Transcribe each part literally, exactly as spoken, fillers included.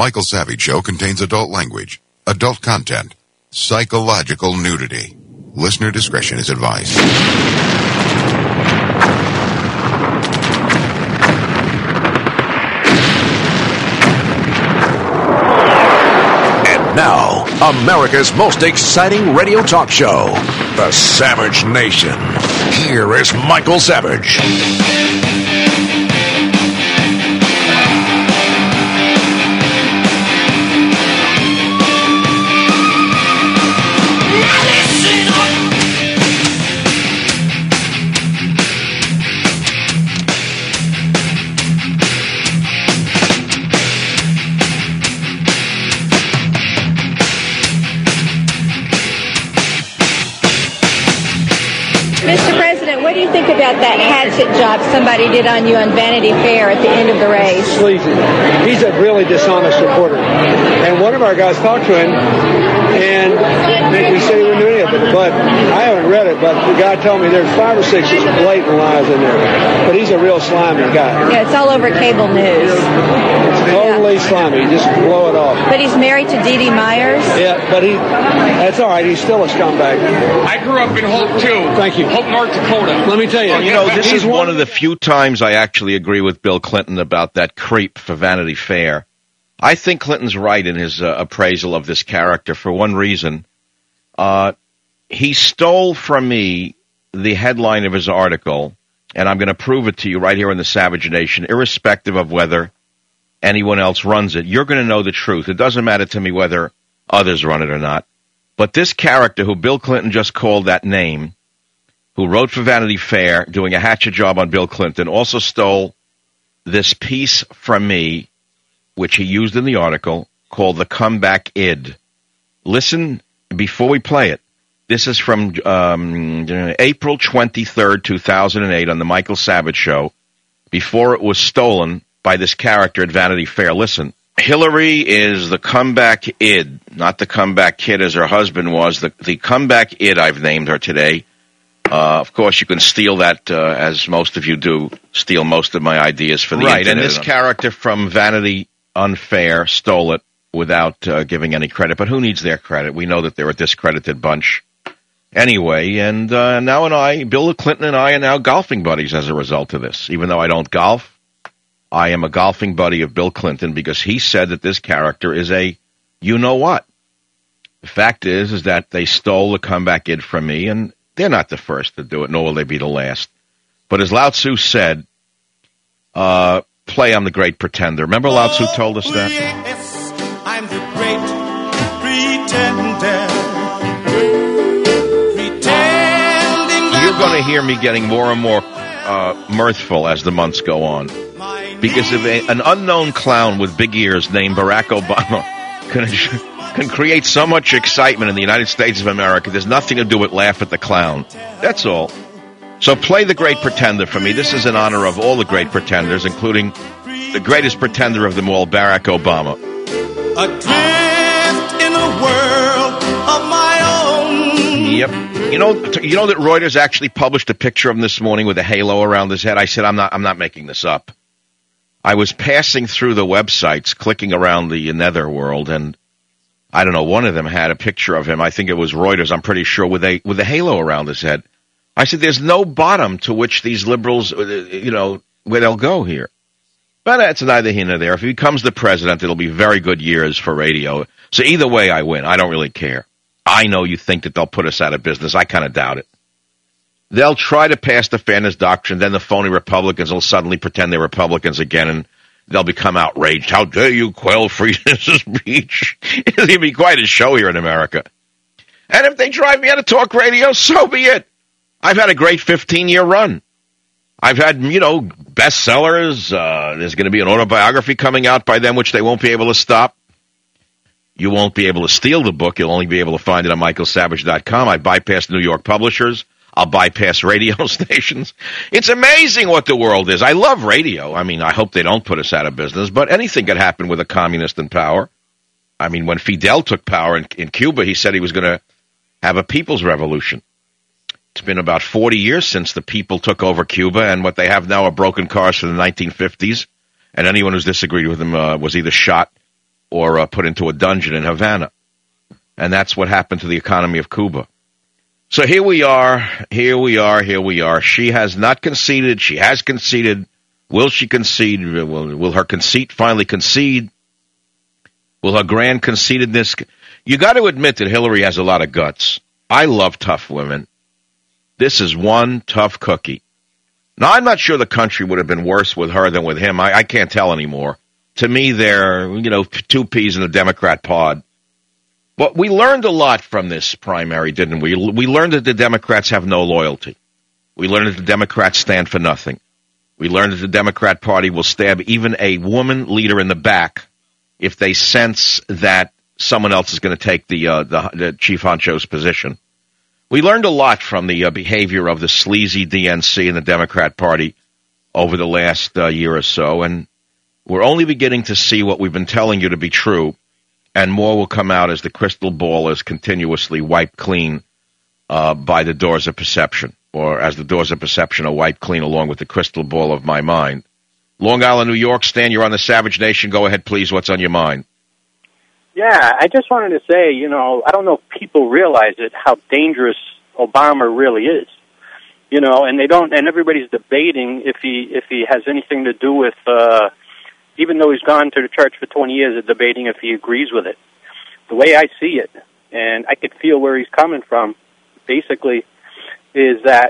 Michael Savage Show contains adult language, adult content, psychological nudity. Listener discretion is advised. And now, America's most exciting radio talk show, The Savage Nation. Here is Michael Savage. Mister President, what do you think about that hatchet job somebody did on you on Vanity Fair at the end of the race? Sleazy. He's a really dishonest reporter. And one of our guys talked to him, and we said he wouldn't do any of it. But I haven't read it, but the guy told me there's five or six just blatant lies in there. But he's a real slimy guy. Yeah, it's all over cable news. It's totally yeah. slimy. Just blow it off. But he's married to Dee Dee Myers? Yeah, but he, that's all right. He's still a scumbag. I grew up in Hope, too. Thank you. Hope, North Dakota. Let me tell you. Well, you know, this is one of the few times I actually agree with Bill Clinton about that creep for Vanity Fair. I think Clinton's right in his uh, appraisal of this character for one reason. Uh, he stole from me the headline of his article, and I'm going to prove it to you right here in the Savage Nation, irrespective of whether anyone else runs it. You're going to know the truth. It doesn't matter to me whether others run it or not. But this character, who Bill Clinton just called that name, who wrote for Vanity Fair, doing a hatchet job on Bill Clinton, also stole this piece from me, which he used in the article, called The Comeback Id. Listen before we play it. This is from um, April twenty-third, two thousand eight, on the Michael Savage Show, before it was stolen by this character at Vanity Fair. Listen. Hillary is the comeback id, not the comeback kid as her husband was. The, the comeback id, I've named her today. Uh, of course, you can steal that, uh, as most of you do, steal most of my ideas for the right, internet. And this character from Vanity Unfair stole it without uh, giving any credit. But who needs their credit? We know that they're a discredited bunch. Anyway, and uh, now and I, Bill Clinton and I are now golfing buddies as a result of this. Even though I don't golf, I am a golfing buddy of Bill Clinton because he said that this character is a you-know-what. The fact is, is that they stole the comeback id from me, and they're not the first to do it, nor will they be the last. But as Lao Tzu said, uh, play I'm the Great Pretender. Remember Lao Tzu told us that? Yes, I'm the Great Pretender. Pretending. You're going to hear me getting more and more uh, mirthful as the months go on. Because if a, an unknown clown with big ears named Barack Obama can, can create so much excitement in the United States of America, there's nothing to do but laugh at the clown. That's all. So play The Great Pretender for me. This is in honor of all the great pretenders, including the greatest pretender of them all, Barack Obama. Adrift in a world of my own. Yep. You know, you know that Reuters actually published a picture of him this morning with a halo around his head. I said, I'm not, I'm not making this up. I was passing through the websites, clicking around the netherworld, and I don't know, one of them had a picture of him. I think it was Reuters, I'm pretty sure, with a with a halo around his head. I said, there's no bottom to which these liberals, you know, where they'll go here. But that's neither here nor there. If he becomes the president, it'll be very good years for radio. So either way, I win. I don't really care. I know you think that they'll put us out of business. I kind of doubt it. They'll try to pass the fairness doctrine, then the phony Republicans will suddenly pretend they're Republicans again, and they'll become outraged. How dare you quell freedom of speech? It'll be quite a show here in America. And if they drive me out of talk radio, so be it. I've had a great fifteen-year run. I've had, you know, bestsellers. Uh, there's going to be an autobiography coming out by them, which they won't be able to stop. You won't be able to steal the book. You'll only be able to find it on michael savage dot com. I bypassed New York publishers. I'll bypass radio stations. It's amazing what the world is. I love radio. I mean, I hope they don't put us out of business, but anything could happen with a communist in power. I mean, when Fidel took power in, in Cuba, he said he was going to have a people's revolution. It's been about forty years since the people took over Cuba, and what they have now are broken cars from the nineteen fifties, and anyone who's disagreed with them uh, was either shot or uh, put into a dungeon in Havana. And that's what happened to the economy of Cuba. So here we are, here we are, here we are. She has not conceded. She has conceded. Will she concede? Will, will her conceit finally concede? Will her grand conceitedness? You got to admit that Hillary has a lot of guts. I love tough women. This is one tough cookie. Now, I'm not sure the country would have been worse with her than with him. I, I can't tell anymore. To me, they're, you know, two peas in a Democrat pod. But we learned a lot from this primary, didn't we? We learned that the Democrats have no loyalty. We learned that the Democrats stand for nothing. We learned that the Democrat Party will stab even a woman leader in the back if they sense that someone else is going to take the, uh, the, the chief honcho's position. We learned a lot from the uh, behavior of the sleazy D N C and the Democrat Party over the last uh, year or so, and we're only beginning to see what we've been telling you to be true, and more will come out as the crystal ball is continuously wiped clean uh, by the doors of perception, or as the doors of perception are wiped clean along with the crystal ball of my mind. Long Island, New York, Stan, you're on the Savage Nation. Go ahead, please. What's on your mind? Yeah, I just wanted to say, you know, I don't know if people realize it, how dangerous Obama really is. You know, and they don't, and everybody's debating if he if he has anything to do with, uh, even though he's gone to the church for twenty years, they're debating if he agrees with it. The way I see it, and I could feel where he's coming from, basically, is that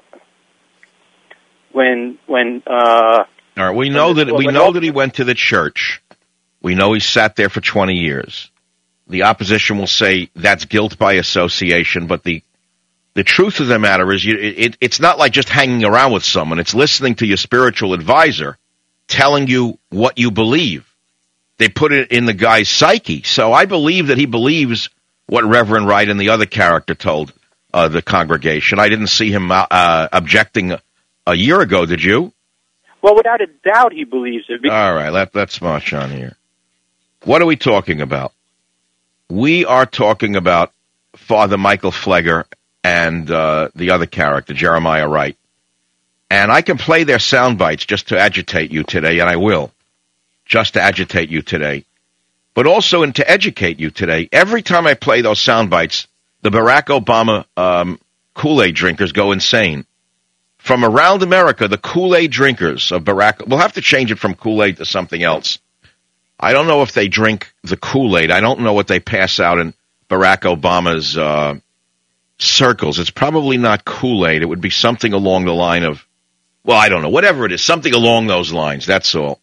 when when uh, all right, we know that we know that he went to the church. We know he sat there for twenty years. The opposition will say that's guilt by association, but the the truth of the matter is you, it, it's not like just hanging around with someone. It's listening to your spiritual advisor telling you what you believe. They put it in the guy's psyche. So I believe that he believes what Reverend Wright and the other character told uh, the congregation. I didn't see him uh, objecting a, a year ago, did you? Well, without a doubt, he believes it. All right, let, let's march on here. What are we talking about? We are talking about Father Michael Flegger and uh, the other character, Jeremiah Wright. And I can play their sound bites just to agitate you today, and I will, just to agitate you today, but also in to educate you today. Every time I play those sound bites, the Barack Obama um, Kool-Aid drinkers go insane. From around America, the Kool-Aid drinkers of Barack, we'll have to change it from Kool-Aid to something else. I don't know if they drink the Kool-Aid. I don't know what they pass out in Barack Obama's uh, circles. It's probably not Kool-Aid. It would be something along the line of, well, I don't know, whatever it is, something along those lines. That's all.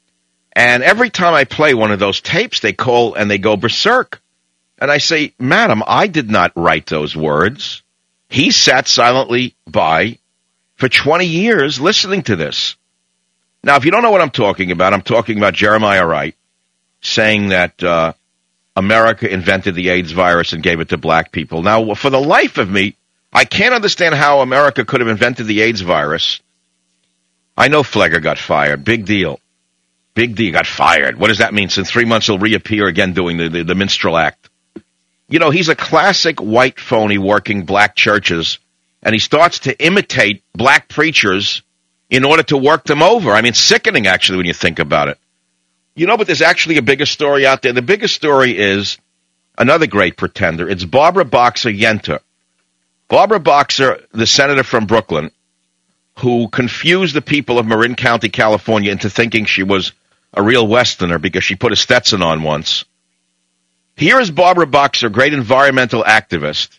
And every time I play one of those tapes, they call and they go berserk. And I say, Madam, I did not write those words. He sat silently by for twenty years listening to this. Now, if you don't know what I'm talking about, I'm talking about Jeremiah Wright saying that uh, America invented the AIDS virus and gave it to black people. Now, for the life of me, I can't understand how America could have invented the AIDS virus. I know Flegger got fired. Big deal. Big deal. Got fired. What does that mean? So in three months he'll reappear again doing the, the, the minstrel act. You know, he's a classic white phony working black churches, and he starts to imitate black preachers in order to work them over. I mean, sickening, actually, when you think about it. You know, but there's actually a bigger story out there. The biggest story is another great pretender. It's Barbara Boxer Yenter. Barbara Boxer, the senator from Brooklyn, who confused the people of Marin County, California, into thinking she was a real Westerner because she put a Stetson on once. Here is Barbara Boxer, great environmental activist,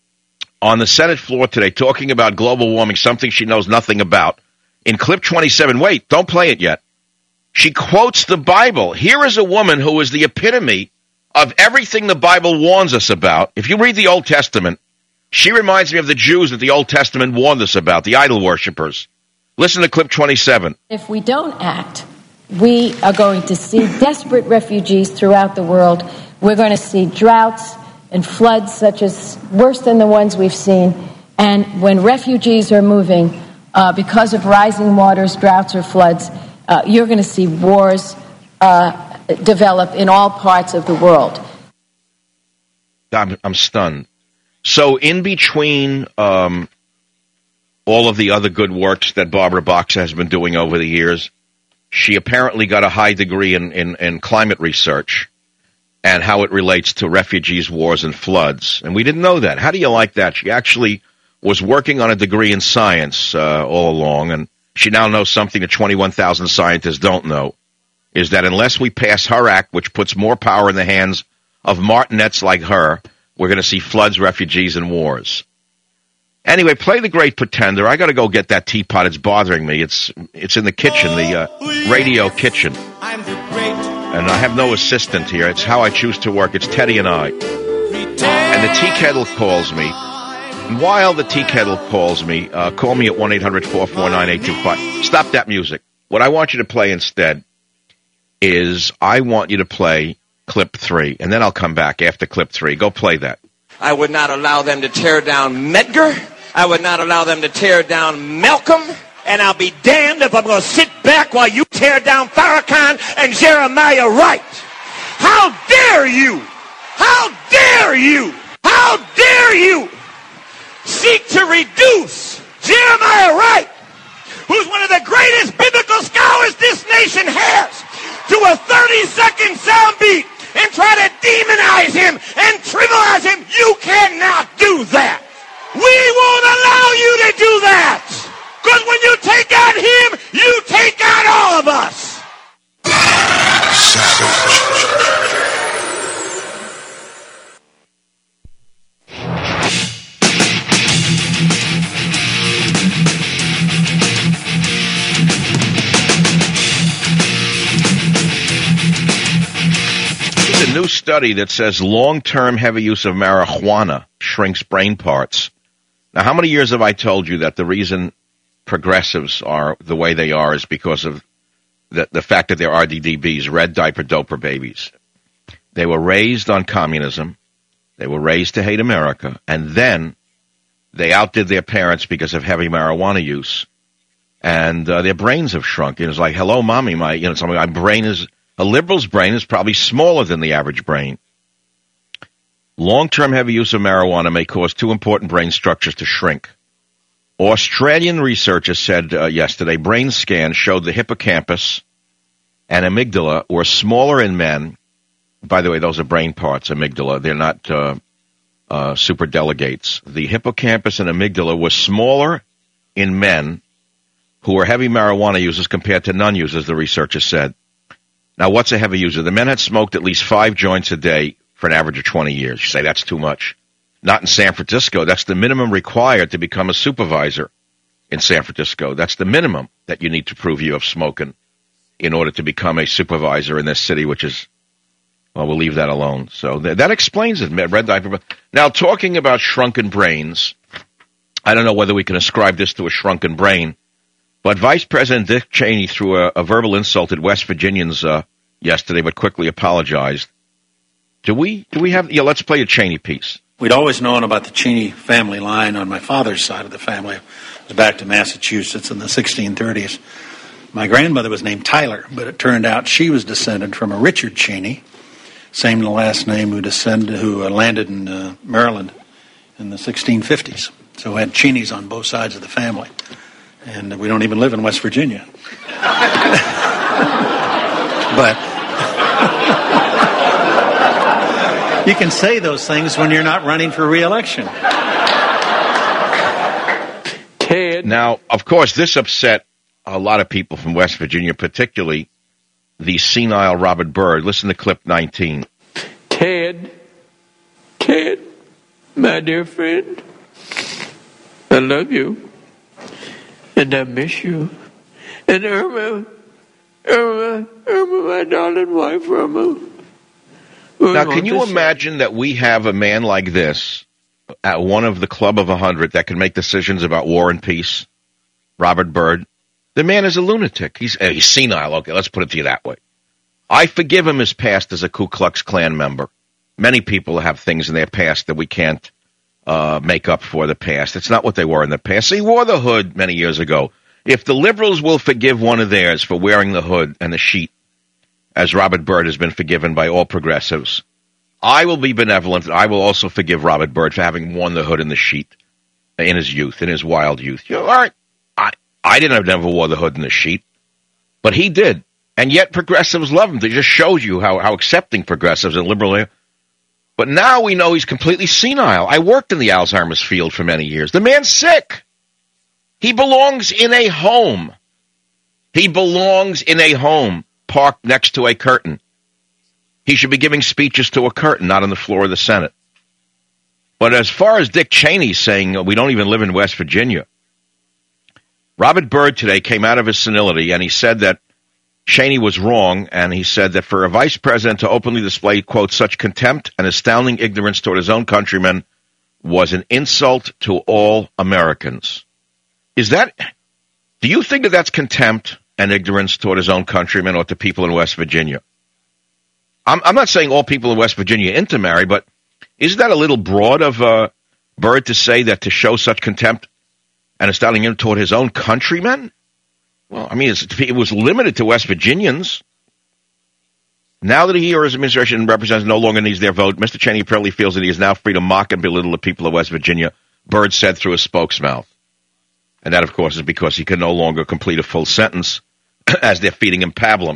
on the Senate floor today talking about global warming, something she knows nothing about. In clip twenty-seven, wait, don't play it yet. She quotes the Bible. Here is a woman who is the epitome of everything the Bible warns us about. If you read the Old Testament, she reminds me of the Jews that the Old Testament warned us about, the idol worshippers. Listen to clip twenty-seven. If we don't act, we are going to see desperate refugees throughout the world. We're going to see droughts and floods such as worse than the ones we've seen. And when refugees are moving uh, because of rising waters, droughts, or floods, uh, you're going to see wars uh, develop in all parts of the world. I'm, I'm stunned. So in between um, all of the other good works that Barbara Boxer has been doing over the years, she apparently got a high degree in, in, in climate research. and how it relates to refugees, wars, and floods. And we didn't know that. How do you like that? She actually was working on a degree in science uh, all along, and she now knows something that twenty-one thousand scientists don't know, is that unless we pass her act, which puts more power in the hands of martinets like her, we're going to see floods, refugees, and wars. Anyway, play The Great Pretender. I got to go get that teapot. It's bothering me. It's it's in the kitchen, the uh, radio kitchen. And I have no assistant here. It's how I choose to work. It's Teddy and I. And the tea kettle calls me. And while the tea kettle calls me, uh, call me at one eight hundred four four nine eight two five. Stop that music. What I want you to play instead is I want you to play clip three. And then I'll come back after clip three. Go play that. I would not allow them to tear down Medgar. I would not allow them to tear down Malcolm. And I'll be damned if I'm going to sit back while you tear down Farrakhan and Jeremiah Wright. How dare you? How dare you? How dare you seek to reduce Jeremiah Wright, who's one of the greatest biblical scholars this nation has, to a thirty-second sound beat and try to demonize him and trivialize him? You cannot do that. We won't allow you to do that. Because when you take out him, you take out all of us. There's a new study that says long-term heavy use of marijuana shrinks brain parts. Now, how many years have I told you that the reason progressives are the way they are is because of the, the fact that they're R D D Bs, red diaper doper babies. They were raised on communism. They were raised to hate America. And then they outdid their parents because of heavy marijuana use. And uh, their brains have shrunk. It's like, hello, mommy, my, you know, something, my brain is, a liberal's brain is probably smaller than the average brain. Long-term heavy use of marijuana may cause two important brain structures to shrink. Australian researchers said uh, yesterday brain scans showed the hippocampus and amygdala were smaller in men. By the way, those are brain parts, amygdala. They're not uh, uh, superdelegates. The hippocampus and amygdala were smaller in men who were heavy marijuana users compared to non-users, the researchers said. Now, what's a heavy user? The men had smoked at least five joints a day for an average of twenty years. You say that's too much. Not in San Francisco. That's the minimum required to become a supervisor in San Francisco. That's the minimum that you need to prove you have smoking in order to become a supervisor in this city, which is, well, we'll leave that alone. So th- that explains it, red diaper. Now, talking about shrunken brains, I don't know whether we can ascribe this to a shrunken brain, but Vice President Dick Cheney threw a, a verbal insult at West Virginians uh, yesterday, but quickly apologized. Do we, do we have, yeah, let's play a Cheney piece. We'd always known about the Cheney family line on my father's side of the family. It was back to Massachusetts in the sixteen thirties. My grandmother was named Tyler, but it turned out she was descended from a Richard Cheney, same last name, who descended, who uh, landed in uh, Maryland in the sixteen fifties. So we had Cheneys on both sides of the family. And we don't even live in West Virginia. But you can say those things when you're not running for re-election. Ted. Now, of course, this upset a lot of people from West Virginia, particularly the senile Robert Byrd. Listen to clip nineteen. Ted, Ted, my dear friend, I love you, and I miss you. And Irma, Irma, Irma, my darling wife, Irma. Now, can you imagine that we have a man like this at one of the Club of a Hundred that can make decisions about war and peace? Robert Byrd. The man is a lunatic. He's, uh, he's senile. Okay, let's put it to you that way. I forgive him his past as a Ku Klux Klan member. Many people have things in their past that we can't uh, make up for the past. It's not what they were in the past. He wore the hood many years ago. If the liberals will forgive one of theirs for wearing the hood and the sheet, as Robert Byrd has been forgiven by all progressives, I will be benevolent. I will also forgive Robert Byrd for having worn the hood and the sheet in his youth, in his wild youth. You know, all right, I, I didn't I never wore the hood and the sheet, but he did. And yet progressives love him. It just shows you how, how accepting progressives and liberal are. But now we know he's completely senile. I worked in the Alzheimer's field for many years. The man's sick. He belongs in a home. He belongs in a home parked next to a curtain. He should be giving speeches to a curtain, not on the floor of the Senate. But as far as Dick Cheney saying we don't even live in West Virginia, Robert Byrd today came out of his senility and he said that Cheney was wrong, and he said that for a vice president to openly display, quote, such contempt and astounding ignorance toward his own countrymen was an insult to all Americans. Is that, do you think that that's contempt and ignorance toward his own countrymen or to people in West Virginia? I'm, I'm not saying all people in West Virginia intermarry, but isn't that a little broad of uh, Byrd to say that to show such contempt and astounding ignorance toward his own countrymen? Well, I mean, it's, it was limited to West Virginians. Now that he or his administration represents no longer needs their vote, Mister Cheney apparently feels that he is now free to mock and belittle the people of West Virginia, Byrd said through his spokesmouth. And that, of course, is because he can no longer complete a full sentence as they're feeding him pablum.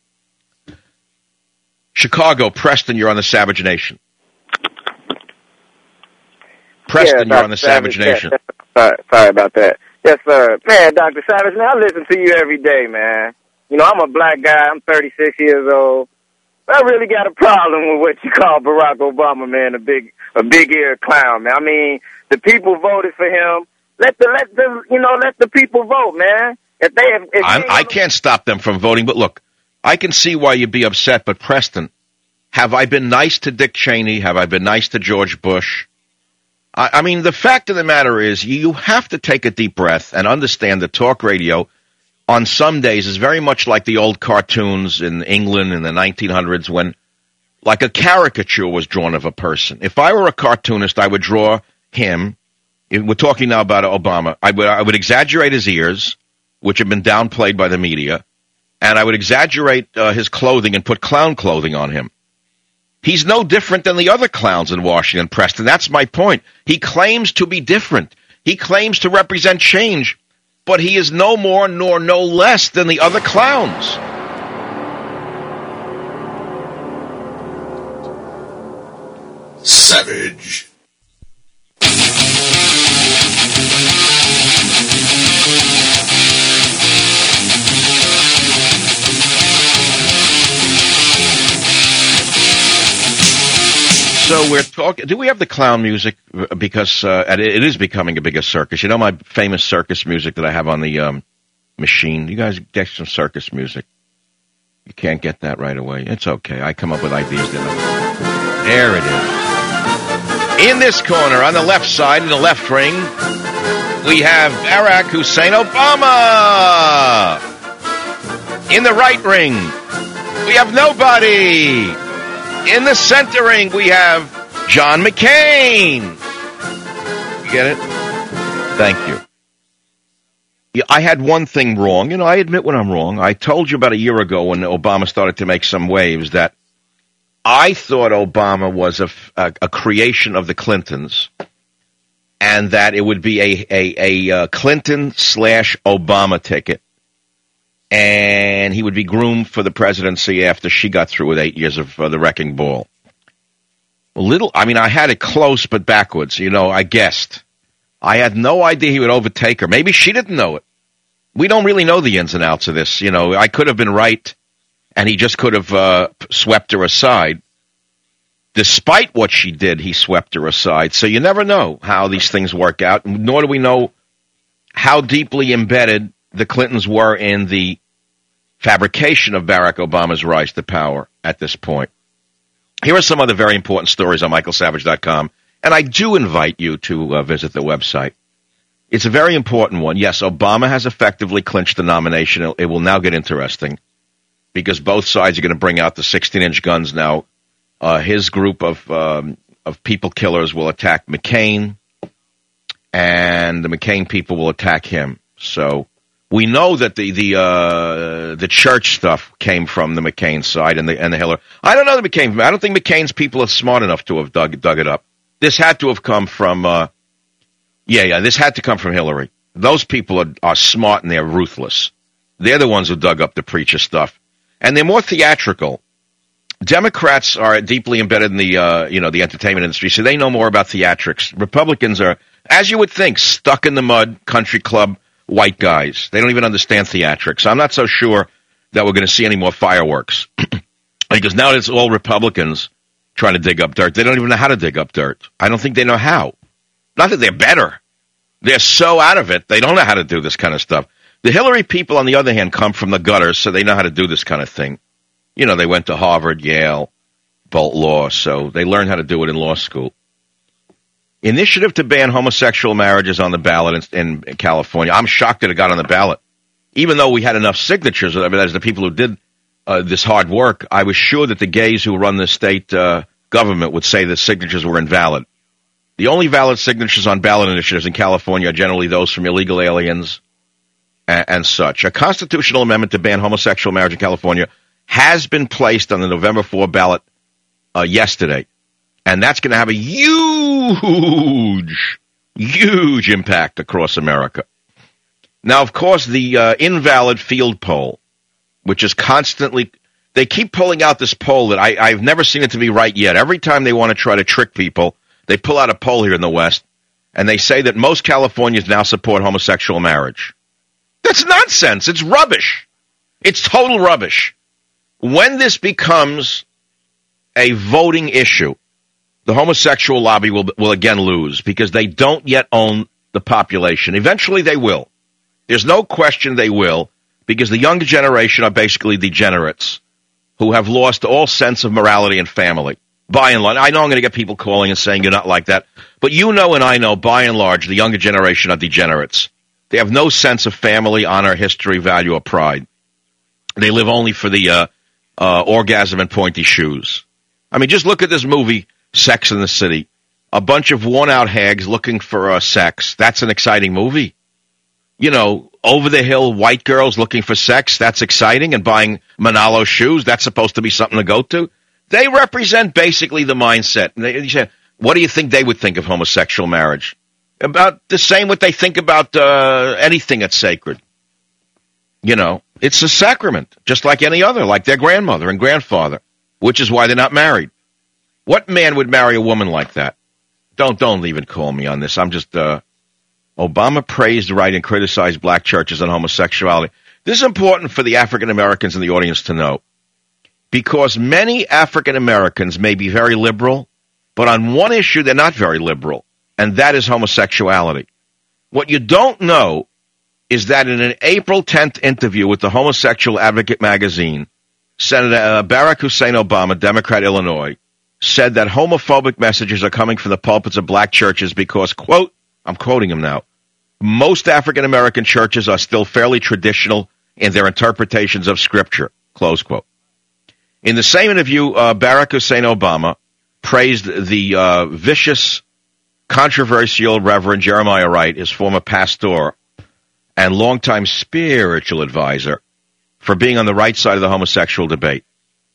Chicago, Preston, you're on the Savage Nation. Preston, yeah, you're on the Savage, Savage Nation. Yeah, sorry, sorry about that. Yes, sir. Man, Doctor Savage, man, I listen to you every day, man. You know, I'm a black guy. I'm thirty-six years old. I really got a problem with what you call Barack Obama, man, a big, a big-eared clown, man. I mean, the people voted for him. Let the, let the, you know, let the people vote, man. If they, if, if I'm, I can't stop them from voting, but look, I can see why you'd be upset, but Preston, have I been nice to Dick Cheney? Have I been nice to George Bush? I, I mean, the fact of the matter is you have to take a deep breath and understand that talk radio on some days is very much like the old cartoons in England in the nineteen hundreds when like a caricature was drawn of a person. If I were a cartoonist, I would draw him. We're talking now about Obama. I would, I would exaggerate his ears, which have been downplayed by the media, and I would exaggerate uh, his clothing and put clown clothing on him. He's no different than the other clowns in Washington, Preston. That's my point. He claims to be different. He claims to represent change, but he is no more nor no less than the other clowns. Savage. So we're talking. Do we have the clown music? Because uh, it is becoming a bigger circus. You know my famous circus music that I have on the um, machine. You guys get some circus music. You can't get that right away. It's okay. I come up with ideas. There it is. In this corner, on the left side, in the left ring, we have Barack Hussein Obama. In the right ring, we have nobody. In the center ring, we have John McCain. You get it? Thank you. Yeah, I had one thing wrong. You know, I admit when I'm wrong. I told you about a year ago when Obama started to make some waves that I thought Obama was a, a, a creation of the Clintons and that it would be a, a, a, a Clinton slash Obama ticket. And he would be groomed for the presidency after she got through with eight years of uh, the wrecking ball. A little, I mean, I had it close, but backwards. You know, I guessed. I had no idea he would overtake her. Maybe she didn't know it. We don't really know the ins and outs of this. You know, I could have been right, and he just could have uh, swept her aside. Despite what she did, he swept her aside. So you never know how these things work out, nor do we know how deeply embedded the Clintons were in the fabrication of Barack Obama's rise to power at this point. Here are some other very important stories on michael savage dot com, and I do invite you to uh, visit the website. It's a very important one. Yes, Obama has effectively clinched the nomination. It, it will now get interesting because both sides are going to bring out the sixteen-inch guns now. Uh, his group of um, of people killers will attack McCain, and the McCain people will attack him. So we know that the the uh, the church stuff came from the McCain side and the and the Hillary. I don't know that McCain. I don't think McCain's people are smart enough to have dug dug it up. This had to have come from. Uh, yeah, yeah. This had to come from Hillary. Those people are are smart and they're ruthless. They're the ones who dug up the preacher stuff. and they're more theatrical. Democrats are deeply embedded in the, uh, you know, the entertainment industry, so they know more about theatrics. Republicans are, as you would think, stuck in the mud, country club, white guys. They don't even understand theatrics. I'm not so sure that we're going to see any more fireworks. Because now it's all Republicans trying to dig up dirt. They don't even know how to dig up dirt. I don't think they know how. Not that they're better. They're so out of it, they don't know how to do this kind of stuff. The Hillary people, on the other hand, come from the gutters, so they know how to do this kind of thing. You know, they went to Harvard, Yale, Bolt Law, so they learned how to do it in law school. Initiative to ban homosexual marriages on the ballot in, in California. I'm shocked that it got on the ballot. Even though we had enough signatures, I mean, as the people who did uh, this hard work, I was sure that the gays who run the state uh, government would say the signatures were invalid. The only valid signatures on ballot initiatives in California are generally those from illegal aliens and, and such. A constitutional amendment to ban homosexual marriage in California has been placed on the November fourth ballot uh, yesterday. And that's going to have a huge, huge impact across America. Now, of course, the uh, invalid field poll, which is constantly, they keep pulling out this poll that I, I've never seen it to be right yet. Every time they want to try to trick people, they pull out a poll here in the West, and they say that most Californians now support homosexual marriage. That's nonsense. It's rubbish. It's total rubbish. When this becomes a voting issue, the homosexual lobby will will again lose because they don't yet own the population. Eventually they will. There's no question they will, because the younger generation are basically degenerates who have lost all sense of morality and family. By and large, I know I'm going to get people calling and saying you're not like that, but you know and I know, by and large, the younger generation are degenerates. They have no sense of family, honor, history, value, or pride. They live only for the uh, uh, orgasm and pointy shoes. I mean, just look at this movie, Sex and the City. A bunch of worn-out hags looking for uh, sex. That's an exciting movie. You know, over-the-hill white girls looking for sex. That's exciting. And buying Manalo shoes. That's supposed to be something to go to. They represent basically the mindset. They say, what do you think they would think of homosexual marriage? About the same what they think about uh, anything that's sacred. You know, it's a sacrament, just like any other, like their grandmother and grandfather, which is why they're not married. What man would marry a woman like that? Don't don't even call me on this. I'm just, uh, Obama praised right and criticized black churches and homosexuality. This is important for the African Americans in the audience to know, because many African Americans may be very liberal, but on one issue they're not very liberal, and that is homosexuality. What you don't know is that in an April tenth interview with the Homosexual Advocate magazine, Senator uh, Barack Hussein Obama, Democrat, Illinois, said that homophobic messages are coming from the pulpits of black churches because, quote, I'm quoting him now, most African American churches are still fairly traditional in their interpretations of Scripture, close quote. In the same interview, uh, Barack Hussein Obama praised the uh, vicious, controversial Reverend Jeremiah Wright, his former pastor and longtime spiritual advisor, for being on the right side of the homosexual debate.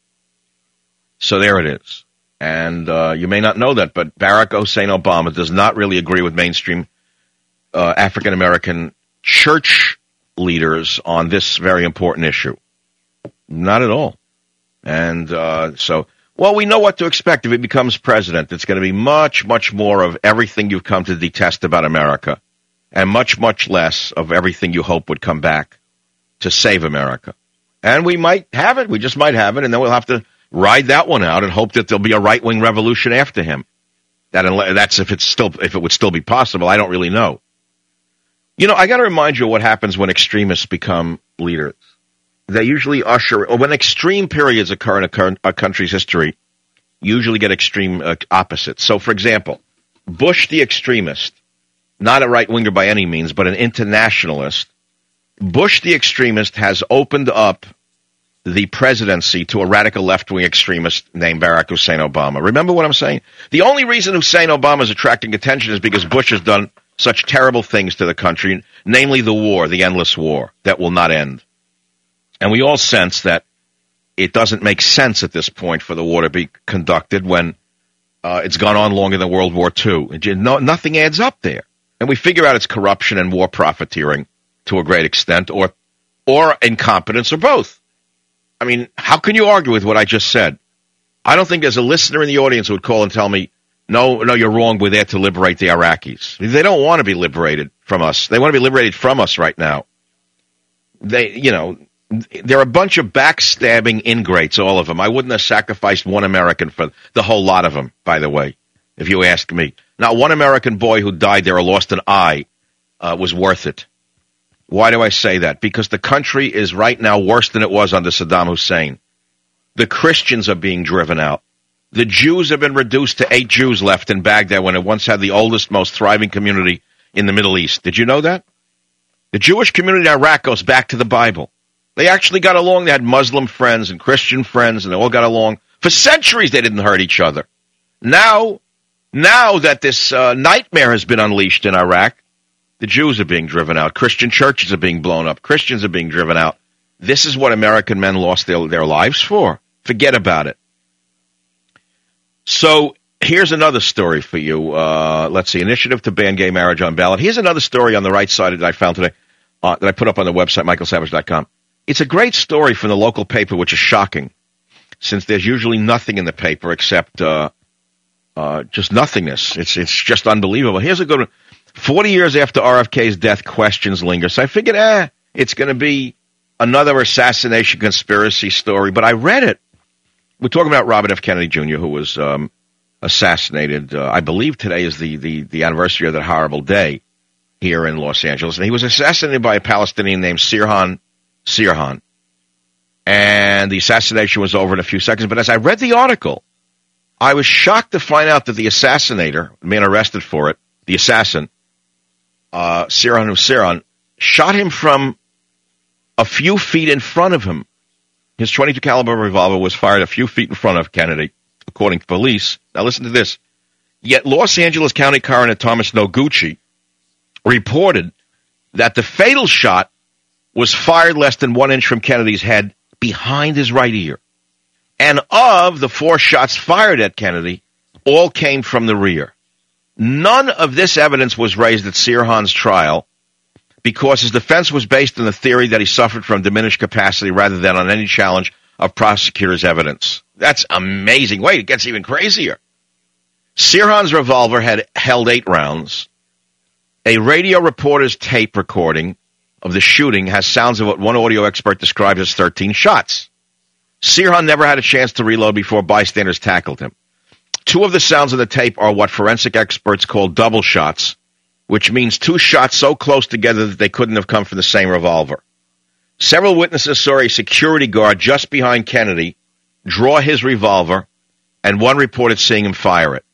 So there it is. And uh, you may not know that, but Barack Hussein Obama does not really agree with mainstream uh, African-American church leaders on this very important issue. Not at all. And uh, so, well, we know what to expect if he becomes president. It's going to be much, much more of everything you've come to detest about America, and much, much less of everything you hope would come back to save America. And we might have it. We just might have it, and then we'll have to ride that one out and hope that there'll be a right-wing revolution after him. That that's if it's still if it would still be possible. I don't really know. You know, I got to remind you of what happens when extremists become leaders. They usually usher, or when extreme periods occur in a, a country's history, usually get extreme uh, opposites. So, for example, Bush the extremist, not a right-winger by any means, but an internationalist, Bush the extremist has opened up the presidency to a radical left-wing extremist named Barack Hussein Obama. Remember what I'm saying? The only reason Hussein Obama is attracting attention is because Bush has done such terrible things to the country, namely the war, the endless war that will not end. And we all sense that it doesn't make sense at this point for the war to be conducted when uh, it's gone on longer than World War Two. No, nothing adds up there. And we figure out it's corruption and war profiteering to a great extent, or or incompetence, or both. I mean, how can you argue with what I just said? I don't think there's a listener in the audience who would call and tell me, no, no, you're wrong. We're there to liberate the Iraqis. They don't want to be liberated from us. They want to be liberated from us right now. They, you know, they're a bunch of backstabbing ingrates, all of them. I wouldn't have sacrificed one American for the whole lot of them, by the way, if you ask me. Not one American boy who died there or lost an eye uh, was worth it. Why do I say that? Because the country is right now worse than it was under Saddam Hussein. The Christians are being driven out. The Jews have been reduced to eight Jews left in Baghdad when it once had the oldest, most thriving community in the Middle East. Did you know that? The Jewish community in Iraq goes back to the Bible. They actually got along. They had Muslim friends and Christian friends, and they all got along. For centuries, they didn't hurt each other. Now, now that this uh, nightmare has been unleashed in Iraq, the Jews are being driven out. Christian churches are being blown up. Christians are being driven out. This is what American men lost their, their lives for. Forget about it. So here's another story for you. Uh, let's see, initiative to ban gay marriage on ballot. Here's another story on the right side that I found today uh, that I put up on the website, michael savage dot com. It's a great story from the local paper, which is shocking, since there's usually nothing in the paper except uh, uh, just nothingness. It's it's just unbelievable. Here's a good one. Forty years after R F K's death, questions linger. So I figured, eh, it's going to be another assassination conspiracy story. But I read it. We're talking about Robert F. Kennedy Junior, who was um, assassinated. Uh, I believe today is the, the, the anniversary of that horrible day here in Los Angeles. And he was assassinated by a Palestinian named Sirhan Sirhan. And the assassination was over in a few seconds. But as I read the article, I was shocked to find out that the assassinator, the man arrested for it, the assassin, uh, Sirhan Sirhan, shot him from a few feet in front of him. His twenty-two caliber revolver was fired a few feet in front of Kennedy, according to police. Now listen to this. Yet Los Angeles County Coroner Thomas Noguchi reported that the fatal shot was fired less than one inch from Kennedy's head behind his right ear. And of the four shots fired at Kennedy, all came from the rear. None of this evidence was raised at Sirhan's trial because his defense was based on the theory that he suffered from diminished capacity rather than on any challenge of prosecutors' evidence. That's amazing. Wait, it gets even crazier. Sirhan's revolver had held eight rounds. A radio reporter's tape recording of the shooting has sounds of what one audio expert described as thirteen shots. Sirhan never had a chance to reload before bystanders tackled him. Two of the sounds of the tape are what forensic experts call double shots, which means two shots so close together that they couldn't have come from the same revolver. Several witnesses saw a security guard just behind Kennedy draw his revolver, and one reported seeing him fire it.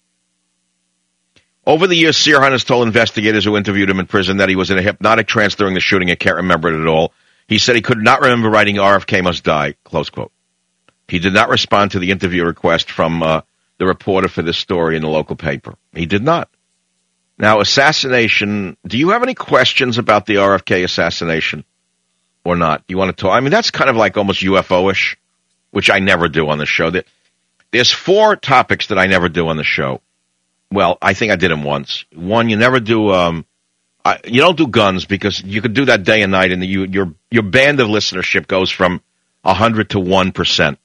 Over the years, Sirhan has told investigators who interviewed him in prison that he was in a hypnotic trance during the shooting and can't remember it at all. He said he could not remember writing R F K must die, close quote. He did not respond to the interview request from uh, the reporter for this story in the local paper. He did not. Now, assassination, do you have any questions about the R F K assassination or not? You want to talk? I mean, that's kind of like almost U F O-ish, which I never do on the show. There's four topics that I never do on the show. Well, I think I did them once. One, you never do, um, I, you don't do guns because you could do that day and night, and the, you, your your band of listenership goes from one hundred to one percent.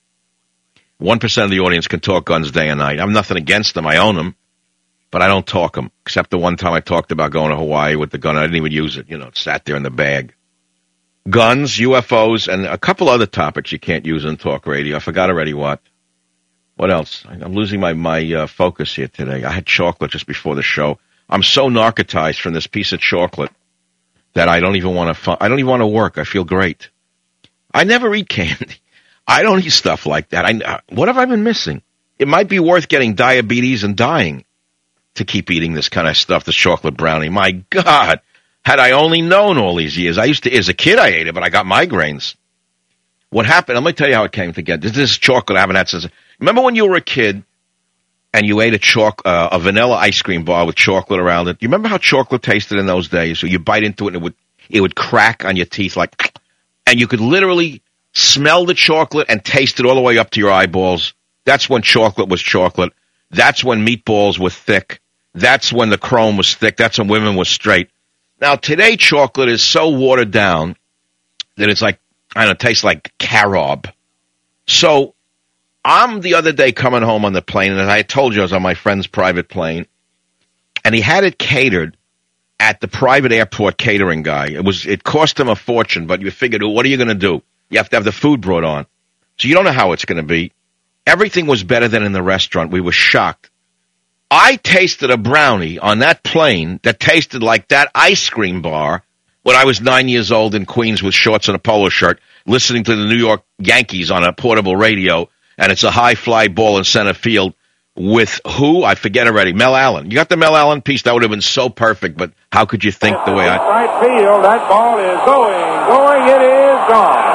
one percent of the audience can talk guns day and night. I'm nothing against them. I own them. But I don't talk them, except the one time I talked about going to Hawaii with the gun. I didn't even use it. You know, it sat there in the bag. Guns, U F Os, and a couple other topics you can't use on talk radio. I forgot already what. What else? I'm losing my, my uh, focus here today. I had chocolate just before the show. I'm so narcotized from this piece of chocolate that I don't even want to fu- I don't even want to work. I feel great. I never eat candy. I don't eat stuff like that. I, what have I been missing? It might be worth getting diabetes and dying to keep eating this kind of stuff, this chocolate brownie. My God, had I only known all these years. I used to, as a kid, I ate it, but I got migraines. What happened, let me tell you how it came together. This, this is chocolate I haven't had since. Remember when you were a kid and you ate a choc, uh, a vanilla ice cream bar with chocolate around it? You remember how chocolate tasted in those days? So you bite into it and it would, it would crack on your teeth like, and you could literally smell the chocolate and taste it all the way up to your eyeballs. That's when chocolate was chocolate. That's when meatballs were thick. That's when the chrome was thick. That's when women were straight. Now, today, chocolate is so watered down that it's like I don't know, it tastes like carob. So I'm the other day coming home on the plane, and as I told you, I was on my friend's private plane, and he had it catered at the private airport catering guy. It was it cost him a fortune, but you figured, what are you going to do? You have to have the food brought on. So you don't know how it's going to be. Everything was better than in the restaurant. We were shocked. I tasted a brownie on that plane that tasted like that ice cream bar when I was nine years old in Queens with shorts and a polo shirt, listening to the New York Yankees on a portable radio, and it's a high fly ball in center field with who? I forget already. Mel Allen. You got the Mel Allen piece? That would have been so perfect, but how could you think the way I... Right field, that ball is going, going, it is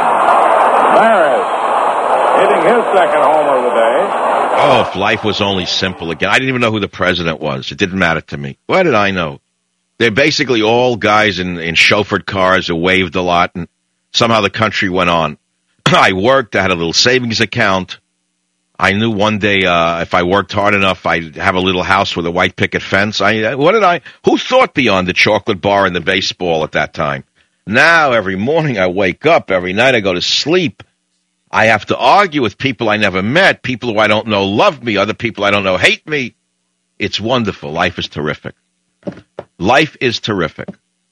gone. Maris hitting his second homer of the day. Oh, if life was only simple again. I didn't even know who the president was. It didn't matter to me. What did I know? They're basically all guys in, in chauffeured cars who waved a lot, and somehow the country went on. I worked. I had a little savings account. I knew one day uh, if I worked hard enough, I'd have a little house with a white picket fence. I what did I? Who thought beyond the chocolate bar and the baseball at that time? Now, every morning I wake up, every night I go to sleep. I have to argue with people I never met, people who I don't know love me, other people I don't know hate me. It's wonderful. Life is terrific. Life is terrific.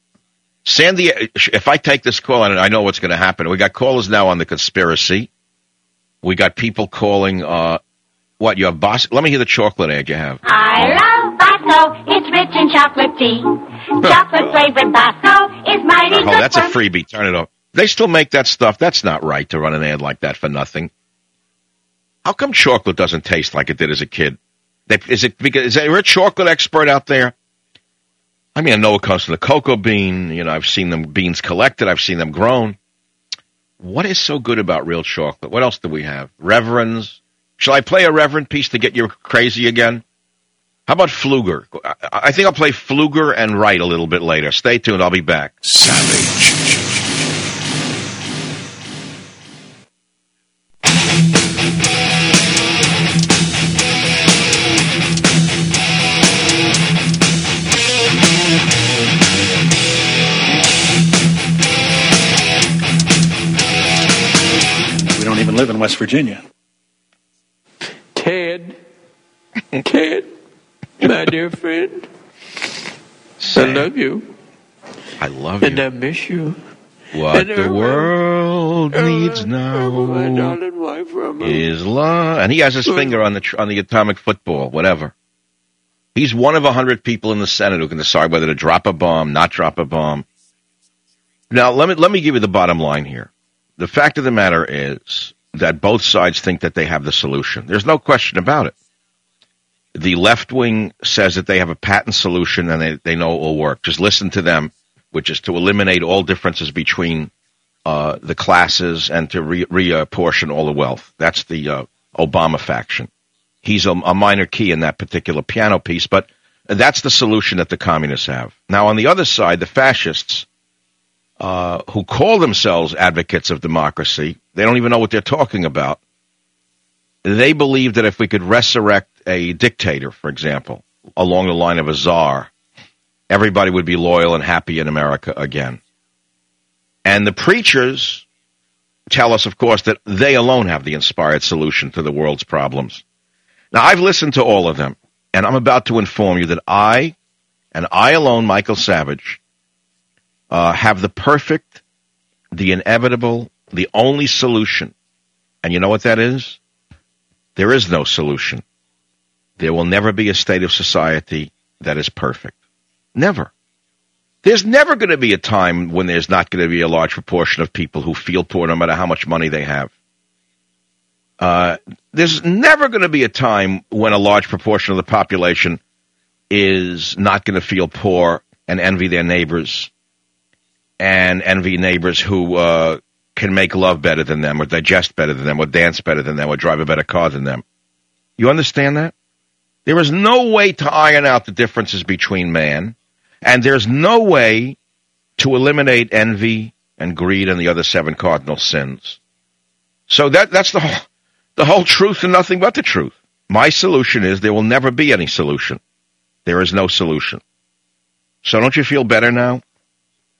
Sandy, if I take this call, and I know what's going to happen. We got callers now on the conspiracy. We got people calling, uh, what, your boss? Let me hear the chocolate ad you have. I love Bosco. It's rich in chocolate tea. Chocolate flavored Bosco is mighty Oh, good. that's a freebie. Turn it off. They still make that stuff. That's not right to run an ad like that for nothing. How come chocolate doesn't taste like it did as a kid? They, is it because is there a chocolate expert out there? I mean, I know it comes from the cocoa bean. You know, I've seen them beans collected. I've seen them grown. What is so good about real chocolate? What else do we have? Reverends. Shall I play a Reverend piece to get you crazy again? How about Fluger? I, I think I'll play Fluger and Wright a little bit later. Stay tuned. I'll be back. Savage. We don't even live in West Virginia. Ted, Ted, my dear friend, I love you. I love and you. And I miss you. What and the Irma, world Irma, needs now Irma, my darling wife, Irma. is love. And he has his finger on the tr- on the atomic football, whatever. He's one of a hundred people in the Senate who can decide whether to drop a bomb, not drop a bomb. Now, let me let me give you the bottom line here. The fact of the matter is that both sides think that they have the solution. There's no question about it. The left wing says that they have a patent solution and they, they know it will work. Just listen to them, which is to eliminate all differences between uh, the classes and to re- reapportion all the wealth. That's the uh, Obama faction. He's a, a minor key in that particular piano piece, but that's the solution that the communists have. Now, on the other side, the fascists, uh, who call themselves advocates of democracy, they don't even know what they're talking about. They believe that if we could resurrect a dictator, for example, along the line of a czar, everybody would be loyal and happy in America again. And the preachers tell us, of course, that they alone have the inspired solution to the world's problems. Now, I've listened to all of them, and I'm about to inform you that I, and I alone, Michael Savage, uh, have the perfect, the inevitable, the only solution. And you know what that is? There is no solution. There will never be a state of society that is perfect. Never. There's never going to be a time when there's not going to be a large proportion of people who feel poor no matter how much money they have. Uh, there's never going to be a time when a large proportion of the population is not going to feel poor and envy their neighbors and envy neighbors who uh, can make love better than them or digest better than them or dance better than them or drive a better car than them. You understand that? There is no way to iron out the differences between man, and there's no way to eliminate envy and greed and the other seven cardinal sins. So that that's the whole, the whole truth and nothing but the truth. My solution is there will never be any solution. There is no solution. So don't you feel better now?